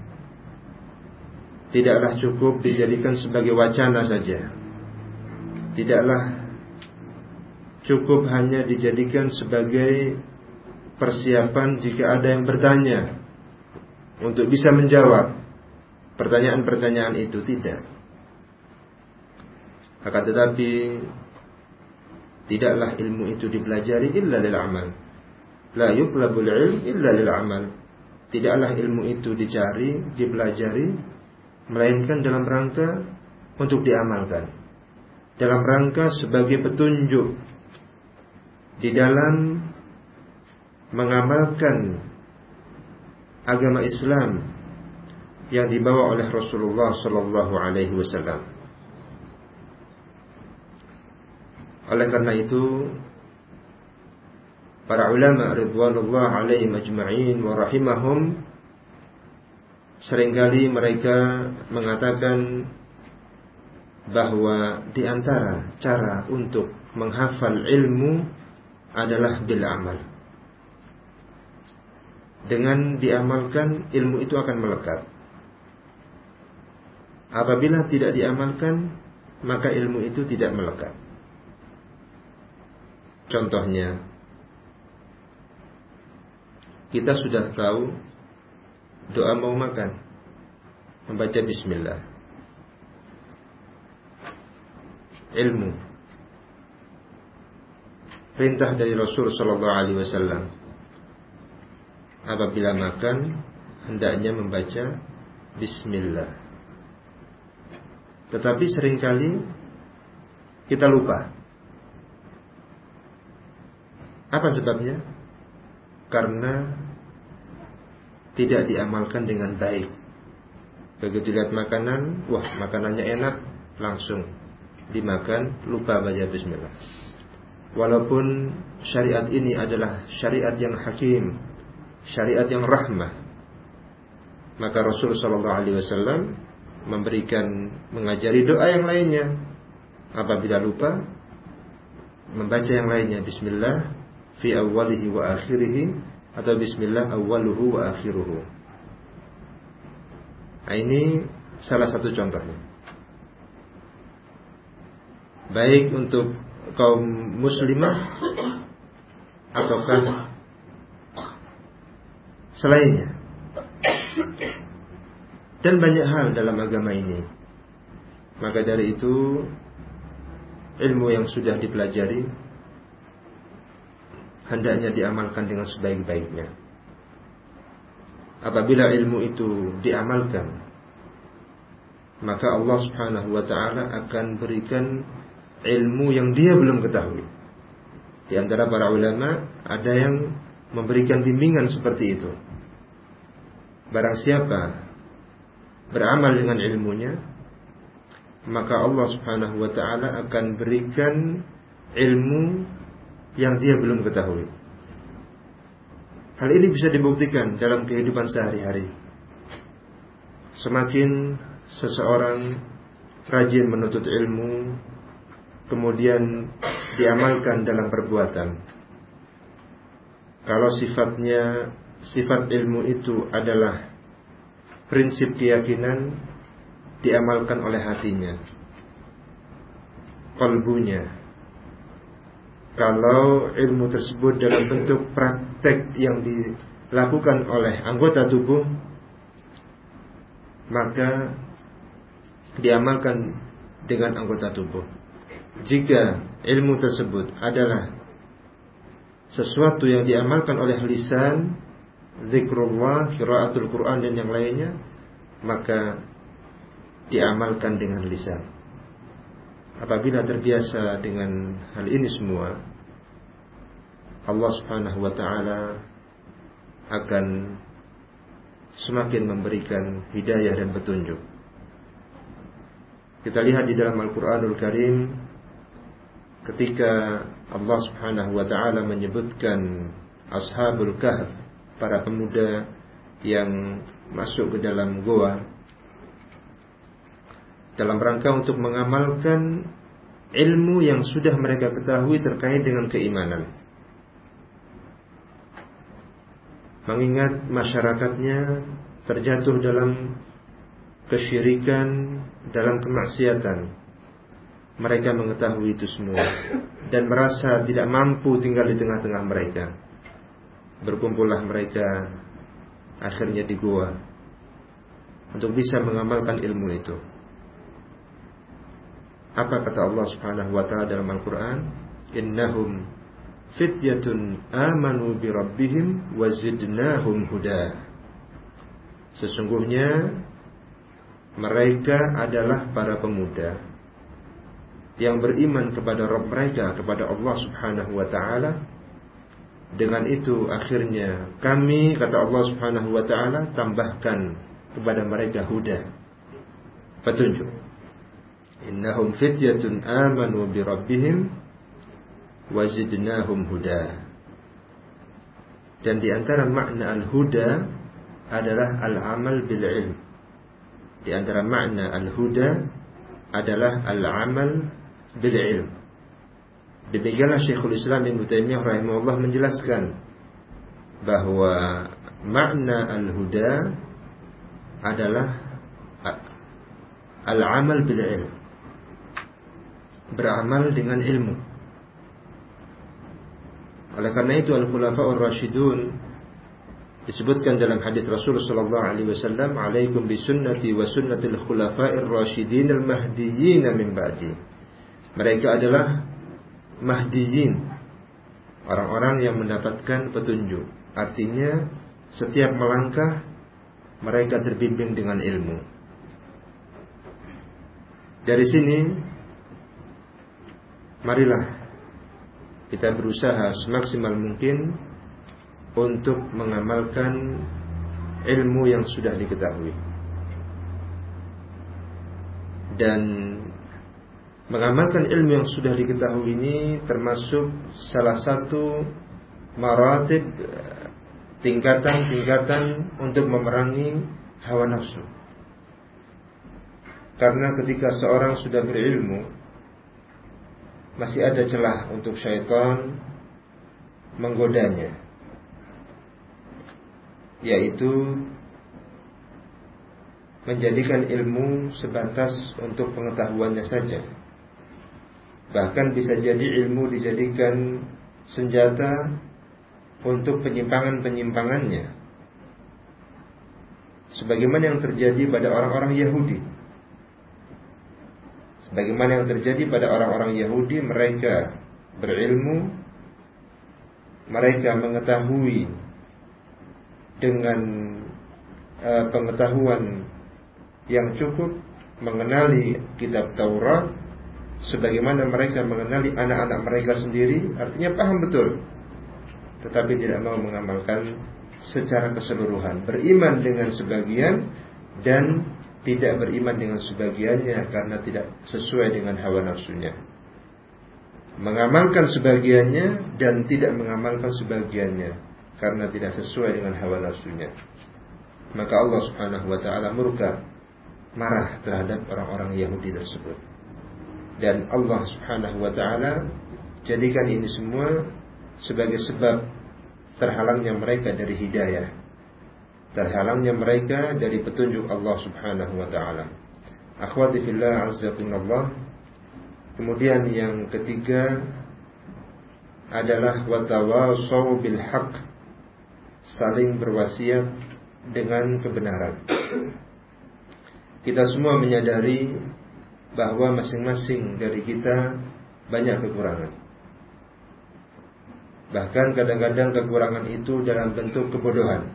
[SPEAKER 1] tidaklah cukup dijadikan sebagai wacana saja, tidaklah cukup hanya dijadikan sebagai persiapan jika ada yang bertanya untuk bisa menjawab pertanyaan-pertanyaan itu. Tidak. Akan tetapi tidaklah ilmu itu dipelajari illa lil amal. La yutlabul ilm illa lil amal. Tidaklah ilmu itu dicari, dipelajari melainkan dalam rangka untuk diamalkan, dalam rangka sebagai petunjuk di dalam mengamalkan agama Islam yang dibawa oleh Rasulullah sallallahu alaihi wasallam. Oleh karena itu, para ulama ridwanullah alaihim ajma'in wa rahimahum, seringkali mereka mengatakan bahwa di antara cara untuk menghafal ilmu adalah bil amal. Dengan diamalkan, ilmu itu akan melekat. Apabila tidak diamalkan, maka ilmu itu tidak melekat. Contohnya, kita sudah tahu doa mau makan, membaca bismillah. Ilmu, perintah dari Rasul sallallahu alaihi wasallam, apabila makan hendaknya membaca bismillah. Tetapi seringkali kita lupa. Apa sebabnya? Karena tidak diamalkan dengan baik. Begitu lihat makanan, wah makanannya enak, langsung dimakan, lupa baca bismillah. Walaupun syariat ini adalah syariat yang hakim, syariat yang rahmah, maka Rasul sallallahu alaihi wasallam memberikan, mengajari doa yang lainnya. Apabila lupa, membaca yang lainnya, bismillah fi awwalihi wa akhirihi, atau bismillah awwaluhu wa akhiruhu. Nah, ini salah satu contohnya. Baik untuk kaum muslimah ataukah selainnya. Dan banyak hal dalam agama ini. Maka dari itu, ilmu yang sudah dipelajari hendaknya diamalkan dengan sebaik-baiknya. Apabila ilmu itu diamalkan, maka Allah subhanahu wa ta'ala akan berikan ilmu yang dia belum ketahui. Di antara para ulama ada yang memberikan bimbingan seperti itu. Barang siapa beramal dengan ilmunya, maka Allah subhanahu wa ta'ala akan berikan ilmu yang dia belum ketahui. Hal ini bisa dibuktikan dalam kehidupan sehari-hari. Semakin seseorang rajin menuntut ilmu, kemudian diamalkan dalam perbuatan, kalau sifatnya, sifat ilmu itu adalah prinsip keyakinan, diamalkan oleh hatinya, kalbunya. Kalau ilmu tersebut dalam bentuk praktek yang dilakukan oleh anggota tubuh, maka diamalkan dengan anggota tubuh. Jika ilmu tersebut adalah sesuatu yang diamalkan oleh lisan, zikrullah, qiraatul Quran dan yang lainnya, maka diamalkan dengan lisan. Apabila terbiasa dengan hal ini semua, Allah subhanahu wa ta'ala akan semakin memberikan hidayah dan petunjuk. Kita lihat di dalam Al-Quranul Karim, ketika Allah subhanahu wa ta'ala menyebutkan Ashabul Kahf, para pemuda yang masuk ke dalam goa dalam rangka untuk mengamalkan ilmu yang sudah mereka ketahui terkait dengan keimanan. Mengingat masyarakatnya terjatuh dalam kesyirikan, dalam kemaksiatan. Mereka mengetahui itu semua dan merasa tidak mampu tinggal di tengah-tengah mereka. Berkumpullah mereka akhirnya di goa untuk bisa mengamalkan ilmu itu. Apa kata Allah subhanahu wa ta'ala dalam Al-Quran? Innahum fityatun amanu bi rabbihim wa zidnahum huda. Sesungguhnya mereka adalah para pemuda yang beriman kepada Rabb mereka, kepada Allah subhanahu wa ta'ala. Dengan itu akhirnya kami, kata Allah subhanahu wa ta'ala, tambahkan kepada mereka huda, petunjuk. Innahum fityatun amanu bi rabbihim wa zidnahum huda. Dan di antara makna al-huda adalah al-amal bil ilm. Di antara makna al-huda adalah al-amal bil ilm. Demikianlah Syekhul Islam Ibnu Taimiyah rahimahullah menjelaskan bahwa makna al-huda adalah al-amal bil ilm, beramal dengan ilmu. Oleh karena itu al-khulafa'ur rasyidun disebutkan dalam hadis Rasulullah sallallahu alaihi wasallam, "Alaikum bisunnati wa sunnatil khulafa'ir rasyidin al-mahdiyyin min ba'di." Mereka adalah mahdiyin, orang-orang yang mendapatkan petunjuk. Artinya setiap melangkah mereka terbimbing dengan ilmu. Dari sini marilah kita berusaha semaksimal mungkin untuk mengamalkan ilmu yang sudah diketahui. Dan mengamalkan ilmu yang sudah diketahui ini termasuk salah satu maratib, tingkatan-tingkatan untuk memerangi hawa nafsu. Karena ketika seorang sudah berilmu, masih ada celah untuk syaitan menggodanya, yaitu menjadikan ilmu sebatas untuk pengetahuannya saja. Bahkan bisa jadi ilmu dijadikan senjata untuk penyimpangan-penyimpangannya, sebagaimana yang terjadi pada orang-orang Yahudi. Sebagaimana yang terjadi pada orang-orang Yahudi, mereka berilmu, mereka mengetahui dengan uh, pengetahuan yang cukup, mengenali kitab Taurat sebagaimana mereka mengenali anak-anak mereka sendiri, artinya paham betul, tetapi tidak mau mengamalkan secara keseluruhan, beriman dengan sebagian dan tidak beriman dengan sebagiannya karena tidak sesuai dengan hawa nafsunya, mengamalkan sebagiannya dan tidak mengamalkan sebagiannya karena tidak sesuai dengan hawa nafsunya. Maka Allah subhanahu wa ta'ala murka, marah terhadap orang-orang Yahudi tersebut. Dan Allah subhanahu wa ta'ala jadikan ini semua sebagai sebab terhalangnya mereka dari hidayah, terhalangnya mereka dari petunjuk Allah subhanahu wa ta'ala. Akhwati fillah azzakumullah. Kemudian yang ketiga adalah watawasaw bil haqq, saling berwasiat dengan kebenaran. Kita semua menyadari bahwa masing-masing dari kita banyak kekurangan. Bahkan kadang-kadang kekurangan itu dalam bentuk kebodohan,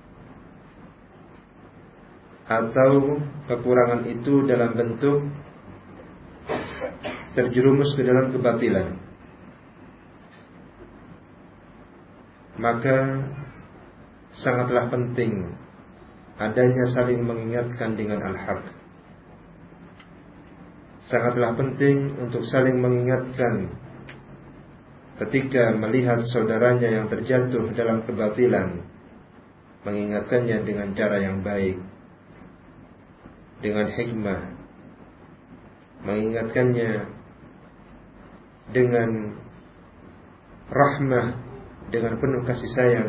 [SPEAKER 1] atau kekurangan itu dalam bentuk terjerumus ke dalam kebatilan. Maka sangatlah penting adanya saling mengingatkan dengan al-haq. Sangatlah penting untuk saling mengingatkan ketika melihat saudaranya yang terjatuh dalam kebatilan, mengingatkannya dengan cara yang baik, dengan hikmah, mengingatkannya dengan rahmah, dengan penuh kasih sayang.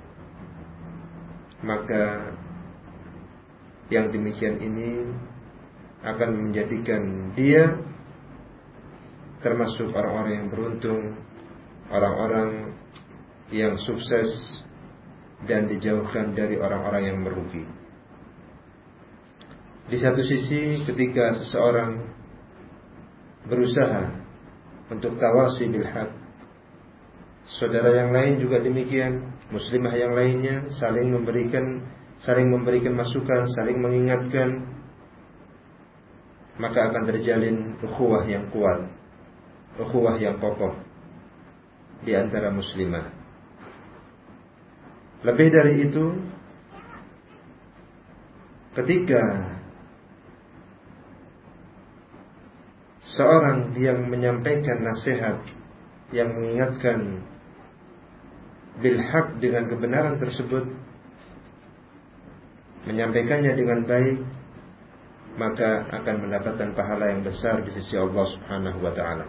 [SPEAKER 1] Maka yang demikian ini akan menjadikan dia termasuk orang-orang yang beruntung, orang-orang yang sukses, dan dijauhkan dari orang-orang yang merugi. Di satu sisi, ketika seseorang berusaha untuk tawasi bil haq, saudara yang lain juga demikian, muslimah yang lainnya saling memberikan saling memberikan masukan, saling mengingatkan, maka akan terjalin ukhuwah yang kuat, ukhuwah yang kokoh di antara muslimah. Lebih dari itu, ketika seorang yang menyampaikan nasihat, yang mengingatkan bil haq dengan kebenaran tersebut, menyampaikannya dengan baik, maka akan mendapatkan pahala yang besar di sisi Allah subhanahu wa ta'ala.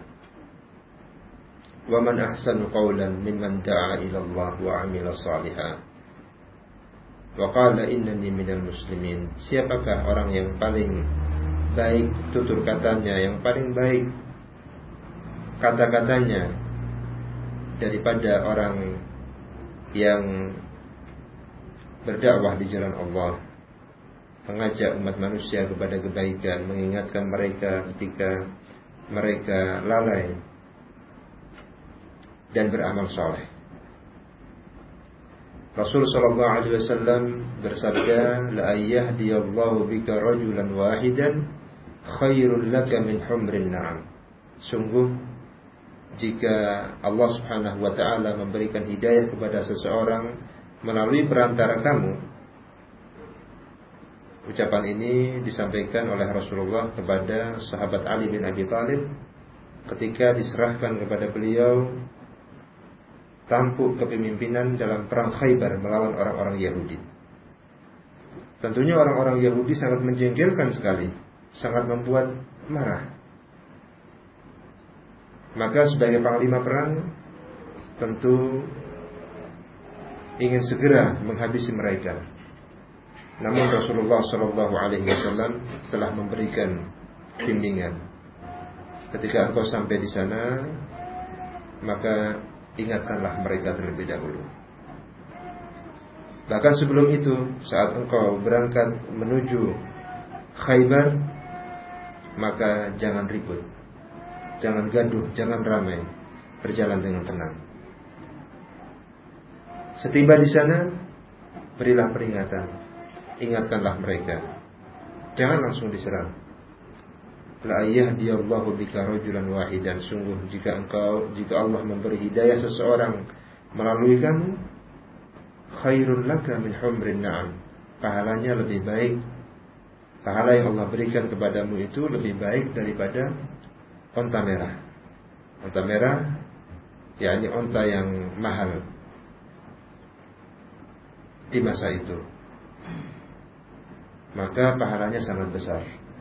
[SPEAKER 1] Wa man ahsanu qawlan mimman da'a ila Allah wa 'amila shalihan wa qala innani minal muslimin. Siapakah orang yang paling baik tutur katanya, yang paling baik kata-katanya daripada orang yang berdakwah di jalan Allah, mengajak umat manusia kepada kebaikan, mengingatkan mereka ketika mereka lalai dan beramal soleh. Rasul sallallahu alaihi wasallam bersabda, la yahdiyallahu bika rajulan wahidan khairul laka min humrin na'am. Sungguh jika Allah Subhanahu wa taala memberikan hidayah kepada seseorang melalui perantara kamu. Ucapan ini disampaikan oleh Rasulullah kepada sahabat Ali bin Abi Thalib ketika diserahkan kepada beliau tampuk kepemimpinan dalam perang Khaybar melawan orang-orang Yahudi. Tentunya orang-orang Yahudi sangat menjengkelkan sekali, sangat membuat marah. Maka sebagai panglima perang tentu ingin segera menghabisi mereka. Namun Rasulullah shallallahu alaihi wasallam telah memberikan bimbingan. Ketika engkau sampai di sana, maka ingatkanlah mereka terlebih dahulu. Bahkan sebelum itu, saat engkau berangkat menuju Khaybar, maka jangan ribut, jangan gaduh, jangan ramai, berjalan dengan tenang. Setiba di sana, berilah peringatan, ingatkanlah mereka, jangan langsung diserang. La yahdiyallahu bika rajulan wahidan. Sungguh jika engkau jika Allah memberi hidayah seseorang melalui kamu, khairun laka min humrin na'am. Pahalanya lebih baik, pahala yang Allah berikan kepadamu itu lebih baik daripada onta merah. Onta merah yakni onta yang mahal di masa itu. Maka pahalanya sangat besar.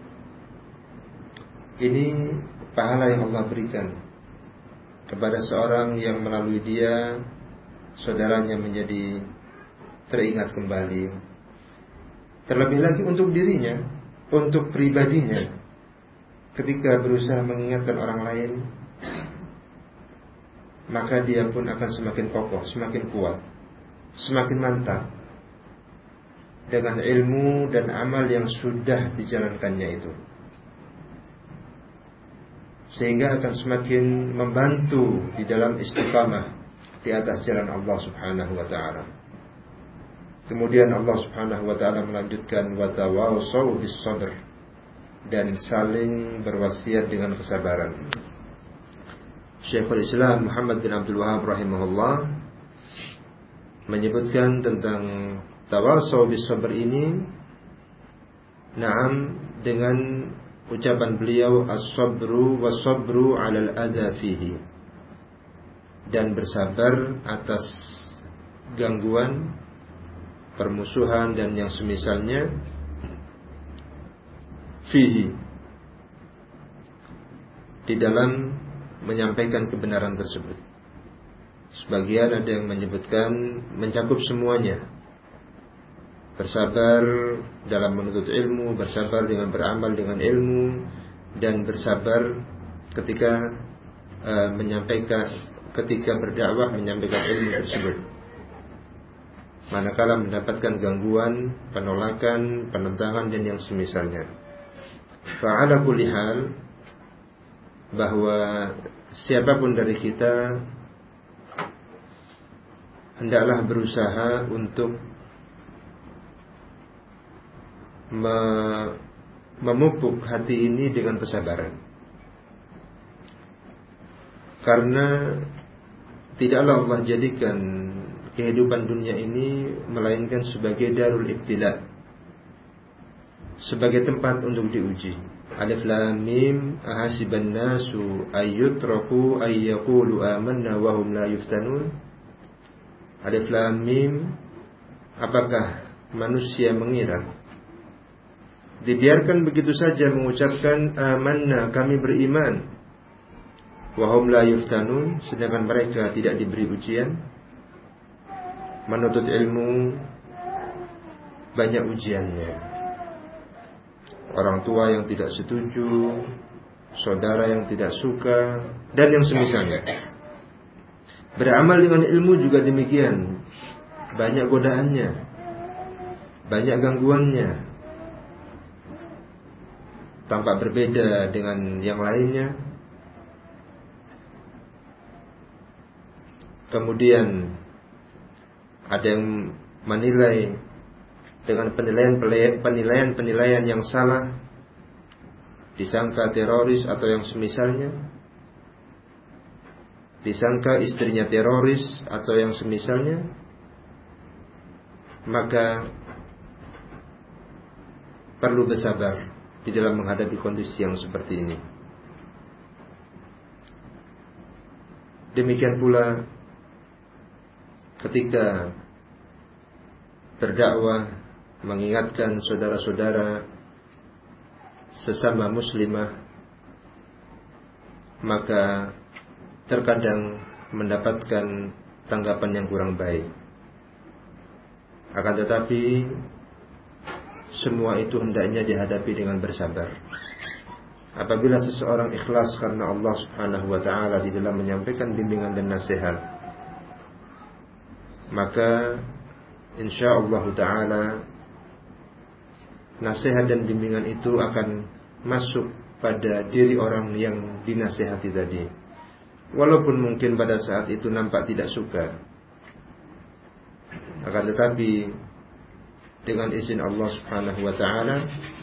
[SPEAKER 1] Ini pahala yang Allah berikan kepada seorang yang melalui dia saudaranya menjadi teringat kembali. Terlebih lagi untuk dirinya, untuk pribadinya, ketika berusaha mengingatkan orang lain, maka dia pun akan semakin kokoh, semakin kuat, semakin mantap dengan ilmu dan amal yang sudah dijalankannya itu, sehingga akan semakin membantu di dalam istiqamah di atas jalan Allah Subhanahu wa taala. Kemudian Allah Subhanahu wa taala melanjutkan wa tawassaw bis sabr, dan saling berwasiat dengan kesabaran. Syekhul Islam Muhammad bin Abdul Wahhab rahimahullah menyebutkan tentang tawassaw bis sabr ini, na'am, dengan ucapan beliau as-sabru was-sabru 'alal adza fihi, dan bersabar atas gangguan, permusuhan dan yang semisalnya, fihi, di dalam menyampaikan kebenaran tersebut. Sebagian ada yang menyebutkan mencakup semuanya. Bersabar dalam menuntut ilmu, bersabar dengan beramal dengan ilmu, dan bersabar ketika uh, menyampaikan, ketika berdakwah menyampaikan ilmu tersebut, manakala mendapatkan gangguan, penolakan, penentangan dan yang semisalnya. Fa'ala kulli hal, bahwa siapapun dari kita hendaklah berusaha untuk memupuk hati ini dengan kesabaran, karena tidaklah Allah jadikan kehidupan dunia ini melainkan sebagai darul ibtila, sebagai tempat untuk diuji. Alif lam mim, ahasiban nasu ayyutraku ayyaqulu amanna wa hum la yuftanun. Alif lam mim, apakah manusia mengira dibiarkan begitu saja mengucapkan amanna, kami beriman, wa hum la yuftanun, sedangkan mereka tidak diberi ujian? Menuntut ilmu banyak ujiannya. orang tua yang tidak setuju, saudara yang tidak suka, dan yang semisalnya. Beramal dengan ilmu juga demikian. Banyak godaannya, banyak gangguannya. Tampak berbeda dengan yang lainnya. Kemudian ada yang menilai dengan penilaian-penilaian yang salah, disangka teroris atau yang semisalnya, disangka istrinya teroris atau yang semisalnya, maka perlu bersabar di dalam menghadapi kondisi yang seperti ini. Demikian pula ketika berdakwah, mengingatkan saudara-saudara sesama muslimah, maka terkadang mendapatkan tanggapan yang kurang baik. Akan tetapi semua itu hendaknya dihadapi dengan bersabar. Apabila seseorang ikhlas karena Allah Subhanahu wa ta'ala di dalam menyampaikan bimbingan dan nasihat, maka insyaallah ta'ala nasihat dan bimbingan itu akan masuk pada diri orang yang dinasihati tadi. Walaupun mungkin pada saat itu nampak tidak suka, akan tetapi dengan izin Allah Subhanahu wa ta'ala,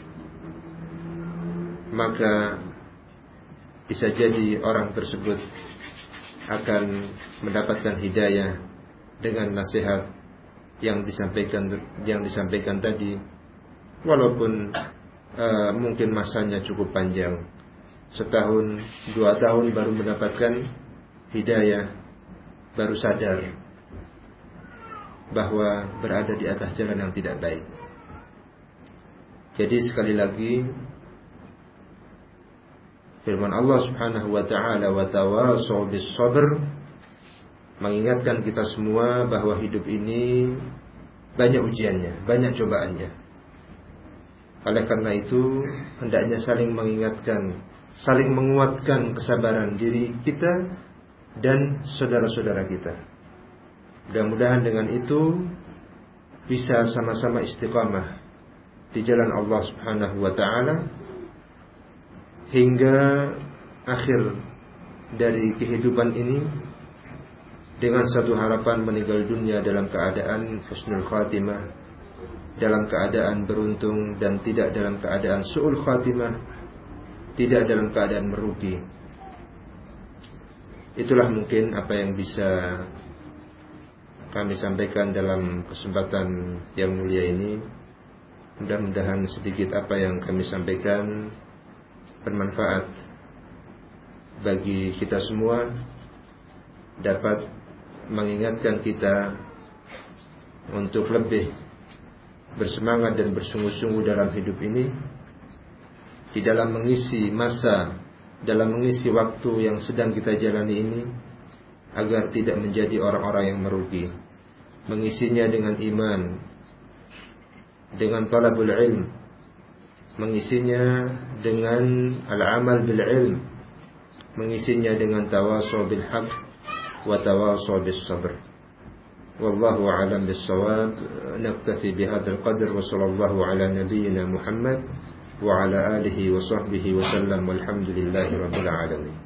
[SPEAKER 1] maka bisa jadi orang tersebut akan mendapatkan hidayah dengan nasihat yang disampaikan yang disampaikan tadi, walaupun uh, mungkin masanya cukup panjang, setahun, dua tahun baru mendapatkan hidayah, baru sadar bahwa berada di atas jalan yang tidak baik. Jadi sekali lagi firman Allah Subhanahu wa ta'ala, wa tawassaw bis sabr, mengingatkan kita semua bahwa hidup ini banyak ujiannya, banyak cobaannya. Oleh karena itu hendaknya saling mengingatkan, saling menguatkan kesabaran diri kita dan saudara-saudara kita. Mudah-mudahan dengan itu bisa sama-sama istiqamah di jalan Allah Subhanahu wa ta'ala hingga akhir dari kehidupan ini, dengan satu harapan meninggal dunia dalam keadaan husnul khatimah, dalam keadaan beruntung, dan tidak dalam keadaan su'ul khatimah, tidak dalam keadaan merugi. Itulah mungkin apa yang bisa kami sampaikan dalam kesempatan yang mulia ini. Mudah-mudahan sedikit apa yang kami sampaikan bermanfaat bagi kita semua, dapat mengingatkan kita untuk lebih bersemangat dan bersungguh-sungguh dalam hidup ini, di dalam mengisi masa, dalam mengisi waktu yang sedang kita jalani ini, agar tidak menjadi orang-orang yang merugi. Mengisinya dengan iman, dengan talabul ilm, mengisinya dengan al-amal bil ilm, mengisinya dengan tawasaw bil haq wa tawasaw bis sabr. Wallahu a'lam bis-shawab. Naktafi bihadzal qadr wa sallallahu ala nabiyyina Muhammad wa ala alihi wa sahbihi wa sallam, walhamdulillahi rabbil alamin.